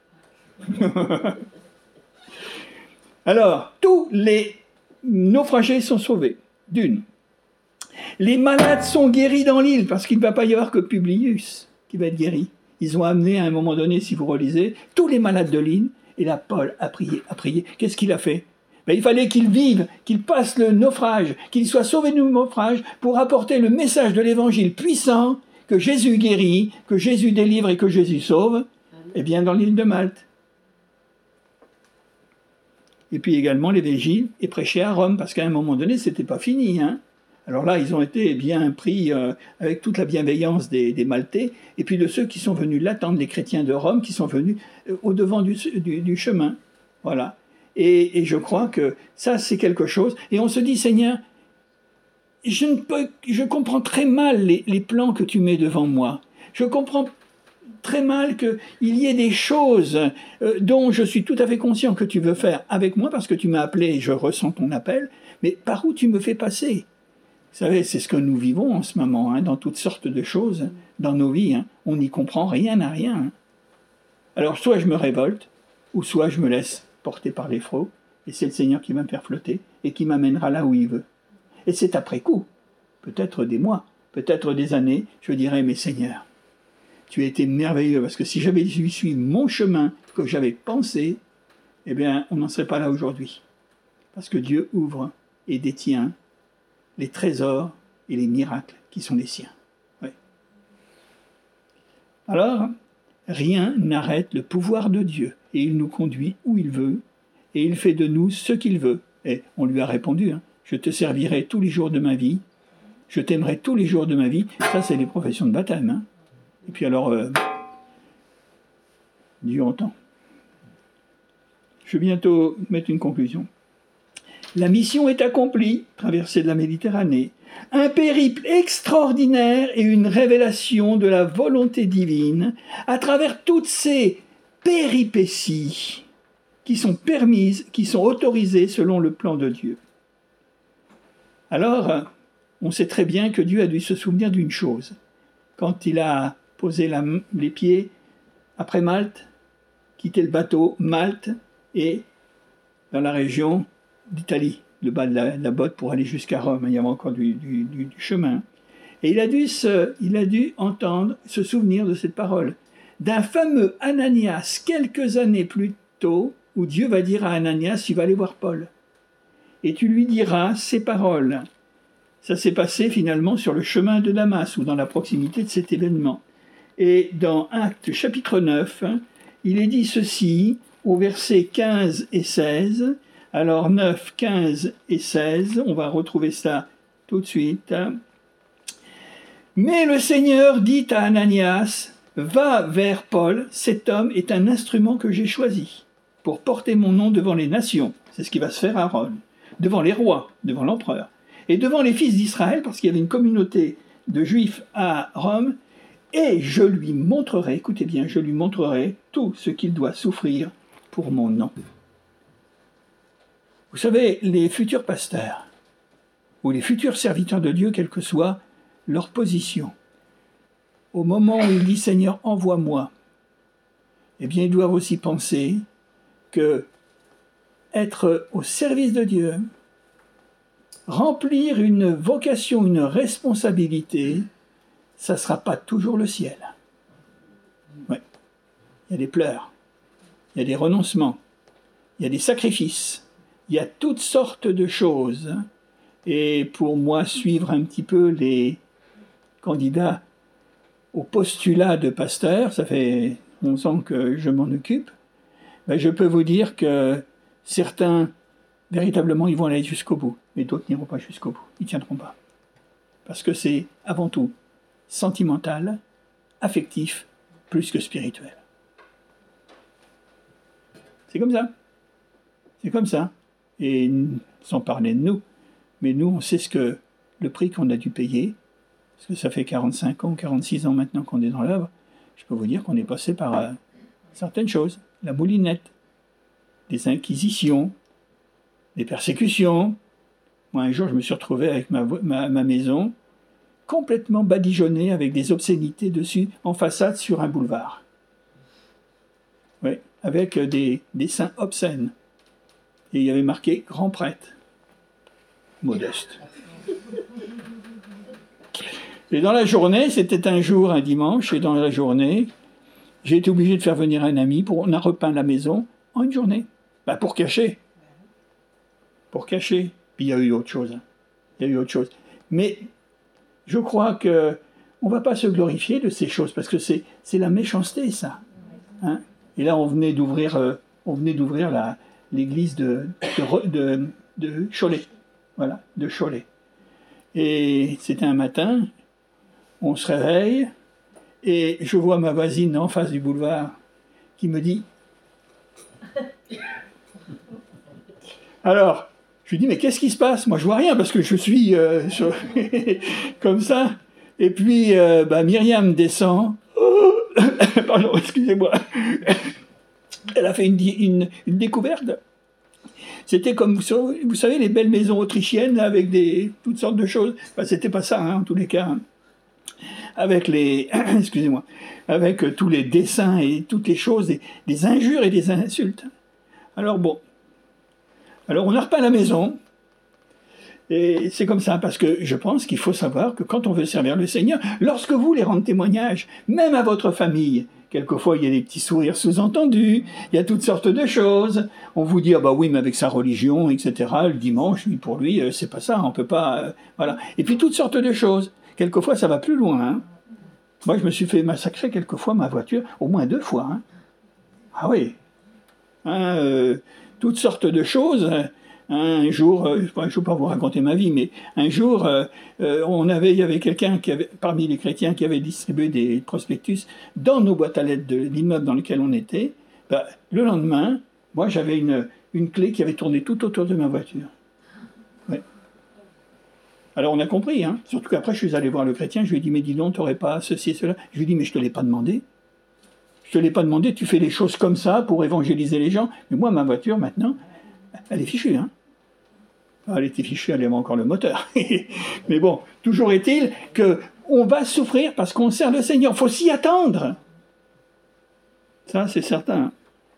Alors, tous les naufragés sont sauvés, d'une. Les malades sont guéris dans l'île, parce qu'il ne va pas y avoir que Publius qui va être guéri. Ils ont amené à un moment donné, si vous relisez, tous les malades de l'île, et là, Paul a prié, a prié. Qu'est-ce qu'il a fait? Ben, il fallait qu'il vive, qu'il passe le naufrage, qu'il soit sauvé du naufrage pour apporter le message de l'évangile puissant que Jésus guérit, que Jésus délivre et que Jésus sauve, eh bien dans l'île de Malte. Et puis également l'évangile est prêché à Rome, parce qu'à un moment donné, c'était pas fini. Hein. Alors là, ils ont été bien pris euh, avec toute la bienveillance des, des Maltais, et puis de ceux qui sont venus l'attendre, les chrétiens de Rome, qui sont venus euh, au-devant du, du, du chemin. Voilà. Et, et je crois que ça, c'est quelque chose. Et on se dit, Seigneur, je, ne peux, je comprends très mal les, les plans que tu mets devant moi. Je comprends très mal qu'il y ait des choses euh, dont je suis tout à fait conscient que tu veux faire avec moi, parce que tu m'as appelé et je ressens ton appel, mais par où tu me fais passer? Vous savez, c'est ce que nous vivons en ce moment, hein, dans toutes sortes de choses, dans nos vies. Hein. On n'y comprend rien à rien. Hein. Alors, soit je me révolte, ou soit je me laisse porté par les flots, et c'est le Seigneur qui va me faire flotter, et qui m'amènera là où il veut. Et c'est après coup, peut-être des mois, peut-être des années, je dirai, mais Seigneur, tu as été merveilleux, parce que si j'avais suivi mon chemin que j'avais pensé, eh bien, on n'en serait pas là aujourd'hui. Parce que Dieu ouvre et détient les trésors et les miracles qui sont les siens. Oui. Alors, rien n'arrête le pouvoir de Dieu, et il nous conduit où il veut, et il fait de nous ce qu'il veut. Et on lui a répondu, hein, je te servirai tous les jours de ma vie, je t'aimerai tous les jours de ma vie. Ça, c'est les professions de baptême. Hein. Et puis alors, euh, Dieu entend. Je vais bientôt mettre une conclusion. La mission est accomplie, traversée de la Méditerranée, un périple extraordinaire et une révélation de la volonté divine à travers toutes ces péripéties qui sont permises, qui sont autorisées selon le plan de Dieu. Alors, on sait très bien que Dieu a dû se souvenir d'une chose. Quand il a posé la, les pieds après Malte, quitté le bateau, Malte, et dans la région d'Italie, le bas de la, de la botte pour aller jusqu'à Rome. Il y avait encore du, du, du chemin. Et il a, dû se, il a dû entendre, se souvenir de cette parole. d'un fameux Ananias quelques années plus tôt, où Dieu va dire à Ananias, tu vas aller voir Paul. Et tu lui diras ces paroles. Ça s'est passé finalement sur le chemin de Damas, ou dans la proximité de cet événement. Et dans Actes chapitre neuf, il est dit ceci, au verset quinze et seize. Alors neuf, quinze et seize, on va retrouver ça tout de suite. Mais le Seigneur dit à Ananias, va vers Paul, cet homme est un instrument que j'ai choisi pour porter mon nom devant les nations. C'est ce qui va se faire à Rome, devant les rois, devant l'empereur, et devant les fils d'Israël, parce qu'il y avait une communauté de Juifs à Rome, et je lui montrerai, écoutez bien, je lui montrerai tout ce qu'il doit souffrir pour mon nom. Vous savez, les futurs pasteurs, ou les futurs serviteurs de Dieu, quelle que soit leur position, au moment où il dit « Seigneur, envoie-moi », eh bien, ils doivent aussi penser que être au service de Dieu, remplir une vocation, une responsabilité, ça ne sera pas toujours le ciel. Oui. Il y a des pleurs, il y a des renoncements, il y a des sacrifices, il y a toutes sortes de choses. Et pour moi, suivre un petit peu les candidats au postulat de pasteur, ça fait onze ans que je m'en occupe, ben je peux vous dire que certains, véritablement, ils vont aller jusqu'au bout, mais d'autres n'iront pas jusqu'au bout, ils ne tiendront pas. Parce que c'est avant tout sentimental, affectif, plus que spirituel. C'est comme ça. C'est comme ça. Et sans parler de nous, mais nous, on sait ce que le prix qu'on a dû payer, parce que ça fait quarante-cinq ans, quarante-six ans maintenant qu'on est dans l'œuvre, je peux vous dire qu'on est passé par euh, certaines choses. La moulinette, des inquisitions, des persécutions. Moi, un jour, je me suis retrouvé avec ma, ma, ma maison complètement badigeonnée avec des obscénités dessus, en façade sur un boulevard. Oui, avec des dessins obscènes. Et il y avait marqué « Grand prêtre ». Modeste. Et dans la journée, c'était un jour, un dimanche, et dans la journée, j'ai été obligé de faire venir un ami, pour, on a repeint la maison en une journée. Ben pour cacher. Pour cacher. Puis il y a eu autre chose. Il y a eu autre chose. Mais je crois qu'on ne va pas se glorifier de ces choses, parce que c'est, c'est la méchanceté, ça. Hein? Et là, on venait d'ouvrir, euh, on venait d'ouvrir la, l'église de, de, de, de Cholet. Voilà, de Cholet. Et c'était un matin, on se réveille, et je vois ma voisine en face du boulevard qui me dit... Alors, je lui dis, mais qu'est-ce qui se passe? Moi, je vois rien, parce que je suis euh, sur... comme ça. Et puis, euh, bah, Myriam descend. Pardon, excusez-moi. Elle a fait une, une, une découverte. C'était comme, vous savez, les belles maisons autrichiennes, là, avec des, toutes sortes de choses. Enfin, c'était pas ça, hein, en tous les cas. Hein. Avec les, excusez-moi, avec euh, tous les dessins et toutes les choses, des, des injures et des insultes. Alors bon. Alors on a repeint la maison. Et c'est comme ça, parce que je pense qu'il faut savoir que quand on veut servir le Seigneur, lorsque vous les rendez témoignage, même à votre famille, quelquefois il y a des petits sourires sous-entendus, il y a toutes sortes de choses. On vous dit, ah bah oui, mais avec sa religion, et cetera, le dimanche, lui, pour lui, euh, c'est pas ça, on peut pas... Euh, voilà. Et puis toutes sortes de choses. Quelquefois, ça va plus loin. Hein. Moi, je me suis fait massacrer quelquefois ma voiture, au moins deux fois. Hein. Ah oui. Hein, euh, toutes sortes de choses... Un jour, euh, je ne vais pas vous raconter ma vie, mais un jour, euh, euh, on avait, il y avait quelqu'un qui avait, parmi les chrétiens qui avait distribué des prospectus dans nos boîtes à lettres de l'immeuble dans lequel on était. Ben, le lendemain, moi, j'avais une, une clé qui avait tourné tout autour de ma voiture. Ouais. Alors on a compris, hein. Surtout qu'après, je suis allé voir le chrétien, je lui ai dit, mais dis donc, tu n'aurais pas ceci et cela. Je lui ai dit, mais je ne te l'ai pas demandé. Je ne te l'ai pas demandé, tu fais les choses comme ça pour évangéliser les gens. Mais moi, ma voiture, maintenant, elle est fichue, hein. Elle était fichue, elle avait encore le moteur. Mais bon, toujours est-il qu'on va souffrir parce qu'on sert le Seigneur. Il faut s'y attendre. Ça, c'est certain.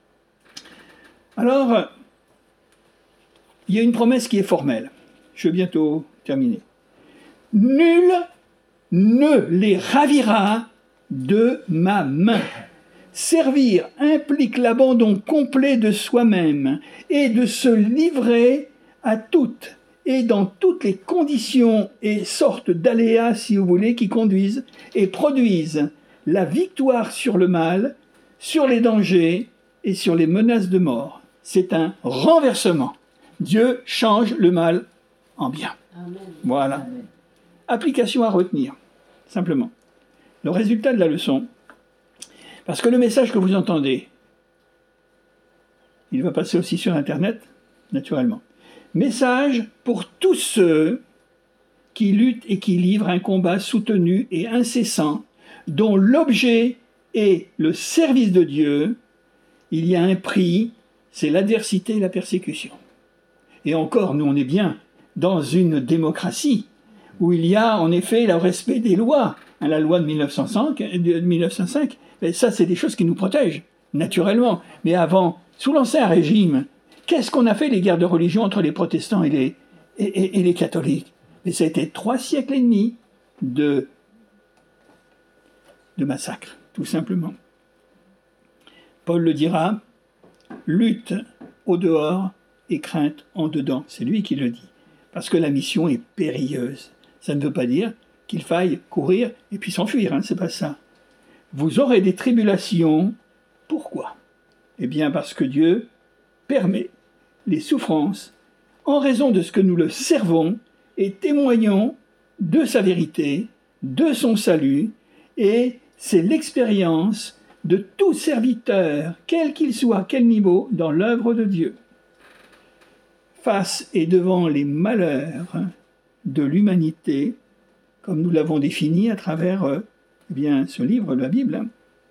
Alors, il y a une promesse qui est formelle. Je vais bientôt terminer. Nul ne les ravira de ma main. Servir implique l'abandon complet de soi-même et de se livrer à toutes et dans toutes les conditions et sortes d'aléas, si vous voulez, qui conduisent et produisent la victoire sur le mal, sur les dangers et sur les menaces de mort. C'est un renversement. Dieu change le mal en bien. Amen. Voilà. Amen. Application à retenir, simplement. Le résultat de la leçon, parce que le message que vous entendez, il va passer aussi sur Internet, naturellement. Message pour tous ceux qui luttent et qui livrent un combat soutenu et incessant, dont l'objet est le service de Dieu. Il y a un prix, c'est l'adversité et la persécution. Et encore, nous on est bien dans une démocratie où il y a en effet le respect des lois. Hein, la loi de mille neuf cent cinq, de mille neuf cent cinq, ça c'est des choses qui nous protègent, naturellement. Mais avant, sous l'Ancien Régime, qu'est-ce qu'on a fait les guerres de religion entre les protestants et les, et, et, et les catholiques? Mais ça a été trois siècles et demi de, de massacre, tout simplement. Paul le dira, lutte au dehors et crainte en dedans. C'est lui qui le dit. Parce que la mission est périlleuse. Ça ne veut pas dire qu'il faille courir et puis s'enfuir, hein, c'est pas ça. Vous aurez des tribulations. Pourquoi? Eh bien parce que Dieu permet les souffrances en raison de ce que nous le servons et témoignons de sa vérité, de son salut, et c'est l'expérience de tout serviteur, quel qu'il soit, quel niveau, dans l'œuvre de Dieu. Face et devant les malheurs de l'humanité, comme nous l'avons défini à travers euh, eh bien, ce livre de la Bible.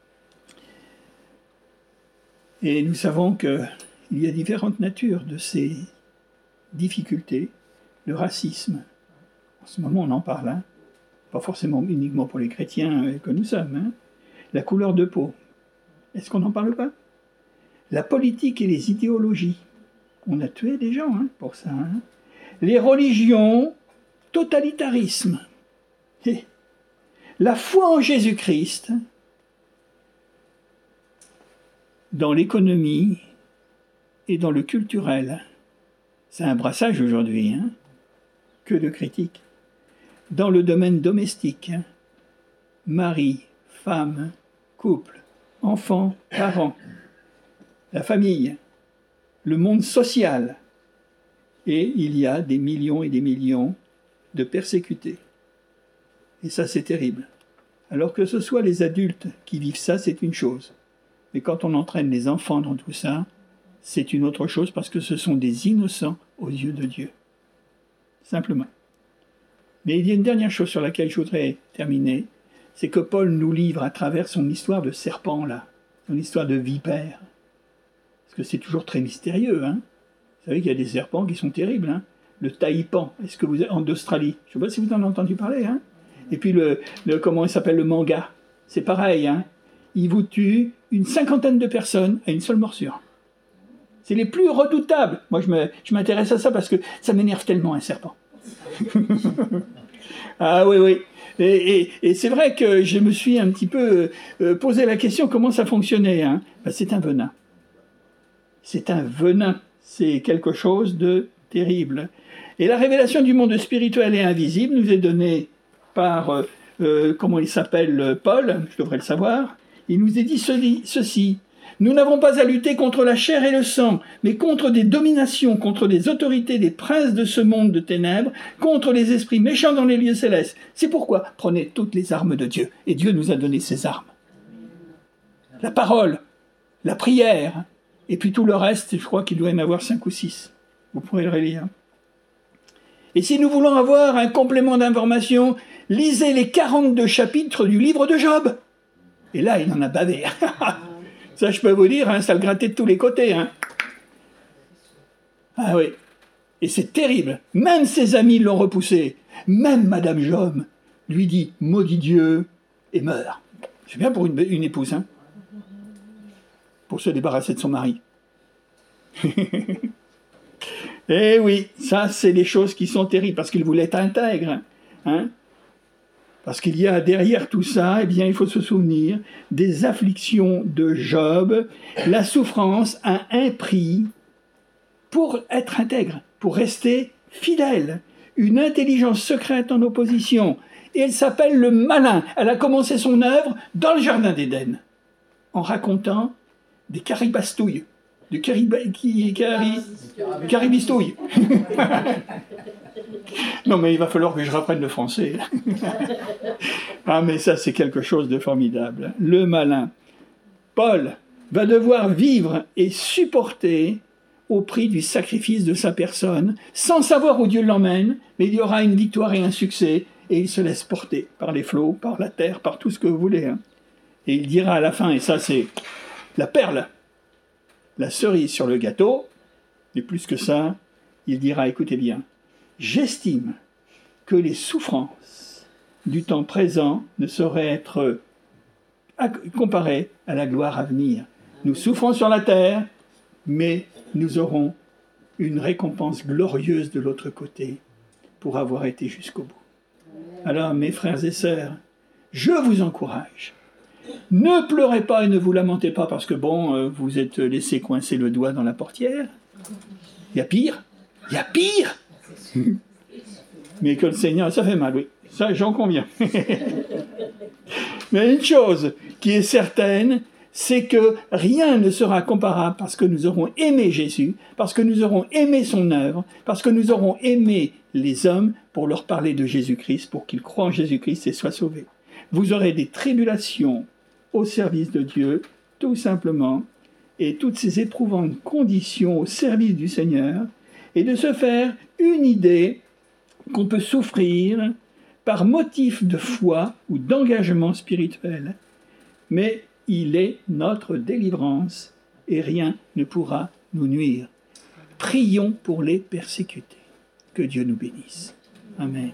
Et nous savons qu'il y a différentes natures de ces difficultés. Le racisme, en ce moment on en parle, hein, pas forcément uniquement pour les chrétiens que nous sommes. Hein. La couleur de peau, est-ce qu'on n'en parle pas? La politique et les idéologies, on a tué des gens hein, pour ça. Hein. Les religions, totalitarisme. Et la foi en Jésus-Christ, dans l'économie et dans le culturel. C'est un brassage aujourd'hui, hein, que de critiques. Dans le domaine domestique, hein, mari, femme, couple, enfants, parents, la famille, le monde social, et il y a des millions et des millions de persécutés. Et ça, c'est terrible. Alors que ce soit les adultes qui vivent ça, c'est une chose. Mais quand on entraîne les enfants dans tout ça, c'est une autre chose parce que ce sont des innocents aux yeux de Dieu. Simplement. Mais il y a une dernière chose sur laquelle je voudrais terminer, c'est que Paul nous livre à travers son histoire de serpent, là, son histoire de vipère. Parce que c'est toujours très mystérieux, hein. Vous savez qu'il y a des serpents qui sont terribles, hein. Le taipan, est-ce que vous êtes en Australie? Je ne sais pas si vous en avez entendu parler, hein. Et puis, le, le, comment il s'appelle, le manga, c'est pareil, hein. Il vous tue une cinquantaine de personnes à une seule morsure. C'est les plus redoutables. Moi, je, me, je m'intéresse à ça parce que ça m'énerve tellement, un serpent. Ah oui, oui. Et, et, et c'est vrai que je me suis un petit peu euh, posé la question comment ça fonctionnait. Hein. Ben, c'est un venin. C'est un venin. C'est quelque chose de terrible. Et la révélation du monde spirituel et invisible nous est donnée par, euh, euh, comment il s'appelle, Paul, je devrais le savoir. Il nous est dit ceci. Nous n'avons pas à lutter contre la chair et le sang, mais contre des dominations, contre des autorités, des princes de ce monde de ténèbres, contre les esprits méchants dans les lieux célestes. C'est pourquoi prenez toutes les armes de Dieu. Et Dieu nous a donné ces armes. La parole, la prière, et puis tout le reste, je crois qu'il doit y en avoir cinq ou six. Vous pourrez le relire. Et si nous voulons avoir un complément d'information, lisez les quarante-deux chapitres du livre de Job. Et là, il en a bavé. Ça, je peux vous dire, hein, ça le grattait de tous les côtés. Hein. Ah oui. Et c'est terrible. Même ses amis l'ont repoussé. Même Madame Job lui dit « Maudit Dieu » et meurt. C'est bien pour une, une épouse, hein, pour se débarrasser de son mari. Eh oui, ça, c'est des choses qui sont terribles, parce qu'il voulait être intègre. Hein. Parce qu'il y a derrière tout ça, eh bien, il faut se souvenir des afflictions de Job. La souffrance a un prix pour être intègre, pour rester fidèle. Une intelligence secrète en opposition. Et elle s'appelle le malin. Elle a commencé son œuvre dans le jardin d'Éden, en racontant des caribastouilles. Du cariba, qui, cari, caribistouille. Non, mais il va falloir que je reprenne le français. Ah, mais ça, c'est quelque chose de formidable. Le malin. Paul va devoir vivre et supporter au prix du sacrifice de sa personne, sans savoir où Dieu l'emmène, mais il y aura une victoire et un succès, et il se laisse porter par les flots, par la terre, par tout ce que vous voulez. Hein. Et il dira à la fin, et ça c'est la perle, la cerise sur le gâteau, et plus que ça, il dira, écoutez bien, j'estime que les souffrances du temps présent ne sauraient être comparées à la gloire à venir. Nous souffrons sur la terre, mais nous aurons une récompense glorieuse de l'autre côté pour avoir été jusqu'au bout. Alors, mes frères et sœurs, je vous encourage. Ne pleurez pas et ne vous lamentez pas parce que, bon, euh, vous êtes laissé coincer le doigt dans la portière. Il y a pire. Il y a pire. Mais que le Seigneur, ça fait mal, oui. Ça, j'en conviens. Mais une chose qui est certaine, c'est que rien ne sera comparable parce que nous aurons aimé Jésus, parce que nous aurons aimé son œuvre, parce que nous aurons aimé les hommes pour leur parler de Jésus-Christ, pour qu'ils croient en Jésus-Christ et soient sauvés. Vous aurez des tribulations au service de Dieu, tout simplement, et toutes ces éprouvantes conditions au service du Seigneur, et de se faire une idée qu'on peut souffrir par motif de foi ou d'engagement spirituel, mais il est notre délivrance et rien ne pourra nous nuire. Prions pour les persécutés. Que Dieu nous bénisse. Amen.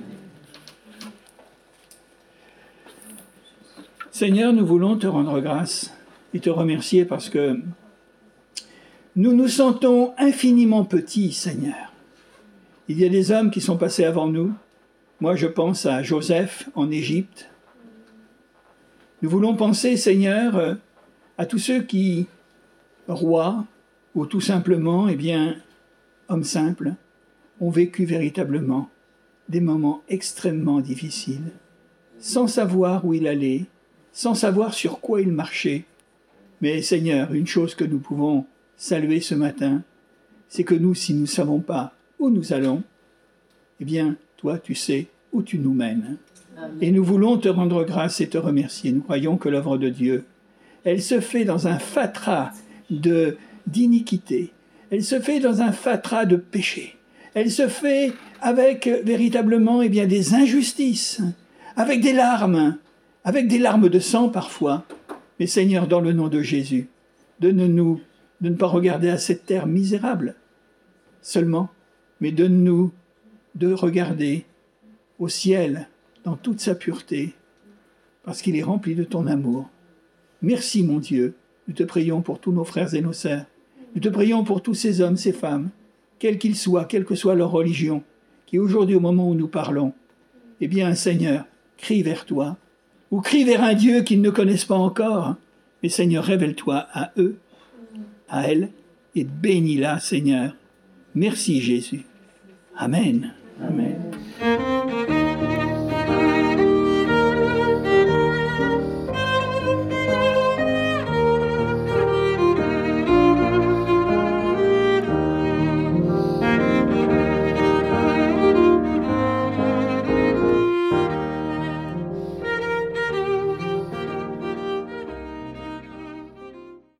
Seigneur, nous voulons te rendre grâce et te remercier parce que nous nous sentons infiniment petits, Seigneur. Il y a des hommes qui sont passés avant nous. Moi, je pense à Joseph en Égypte. Nous voulons penser, Seigneur, à tous ceux qui, rois, ou tout simplement, eh bien, hommes simples, ont vécu véritablement des moments extrêmement difficiles, sans savoir où il allait, sans savoir sur quoi il marchait. Mais Seigneur, une chose que nous pouvons saluer ce matin, c'est que nous, si nous ne savons pas où nous allons, eh bien, toi, tu sais où tu nous mènes. Amen. Et nous voulons te rendre grâce et te remercier. Nous croyons que l'œuvre de Dieu, elle se fait dans un fatras de, d'iniquité. Elle se fait dans un fatras de péché. Elle se fait avec véritablement eh bien, des injustices, avec des larmes, avec des larmes de sang parfois. Mais Seigneur, dans le nom de Jésus, donne-nous de ne pas regarder à cette terre misérable seulement, mais donne-nous de regarder au ciel dans toute sa pureté, parce qu'il est rempli de ton amour. Merci mon Dieu, nous te prions pour tous nos frères et nos sœurs. Nous te prions pour tous ces hommes, ces femmes, quels qu'ils soient, quelle que soit leur religion, qui aujourd'hui, au moment où nous parlons, eh bien, Seigneur, crie vers toi, ou crie vers un Dieu qu'ils ne connaissent pas encore, mais Seigneur, révèle-toi à eux, à elles, et bénis-la, Seigneur. Merci Jésus. Amen. Amen.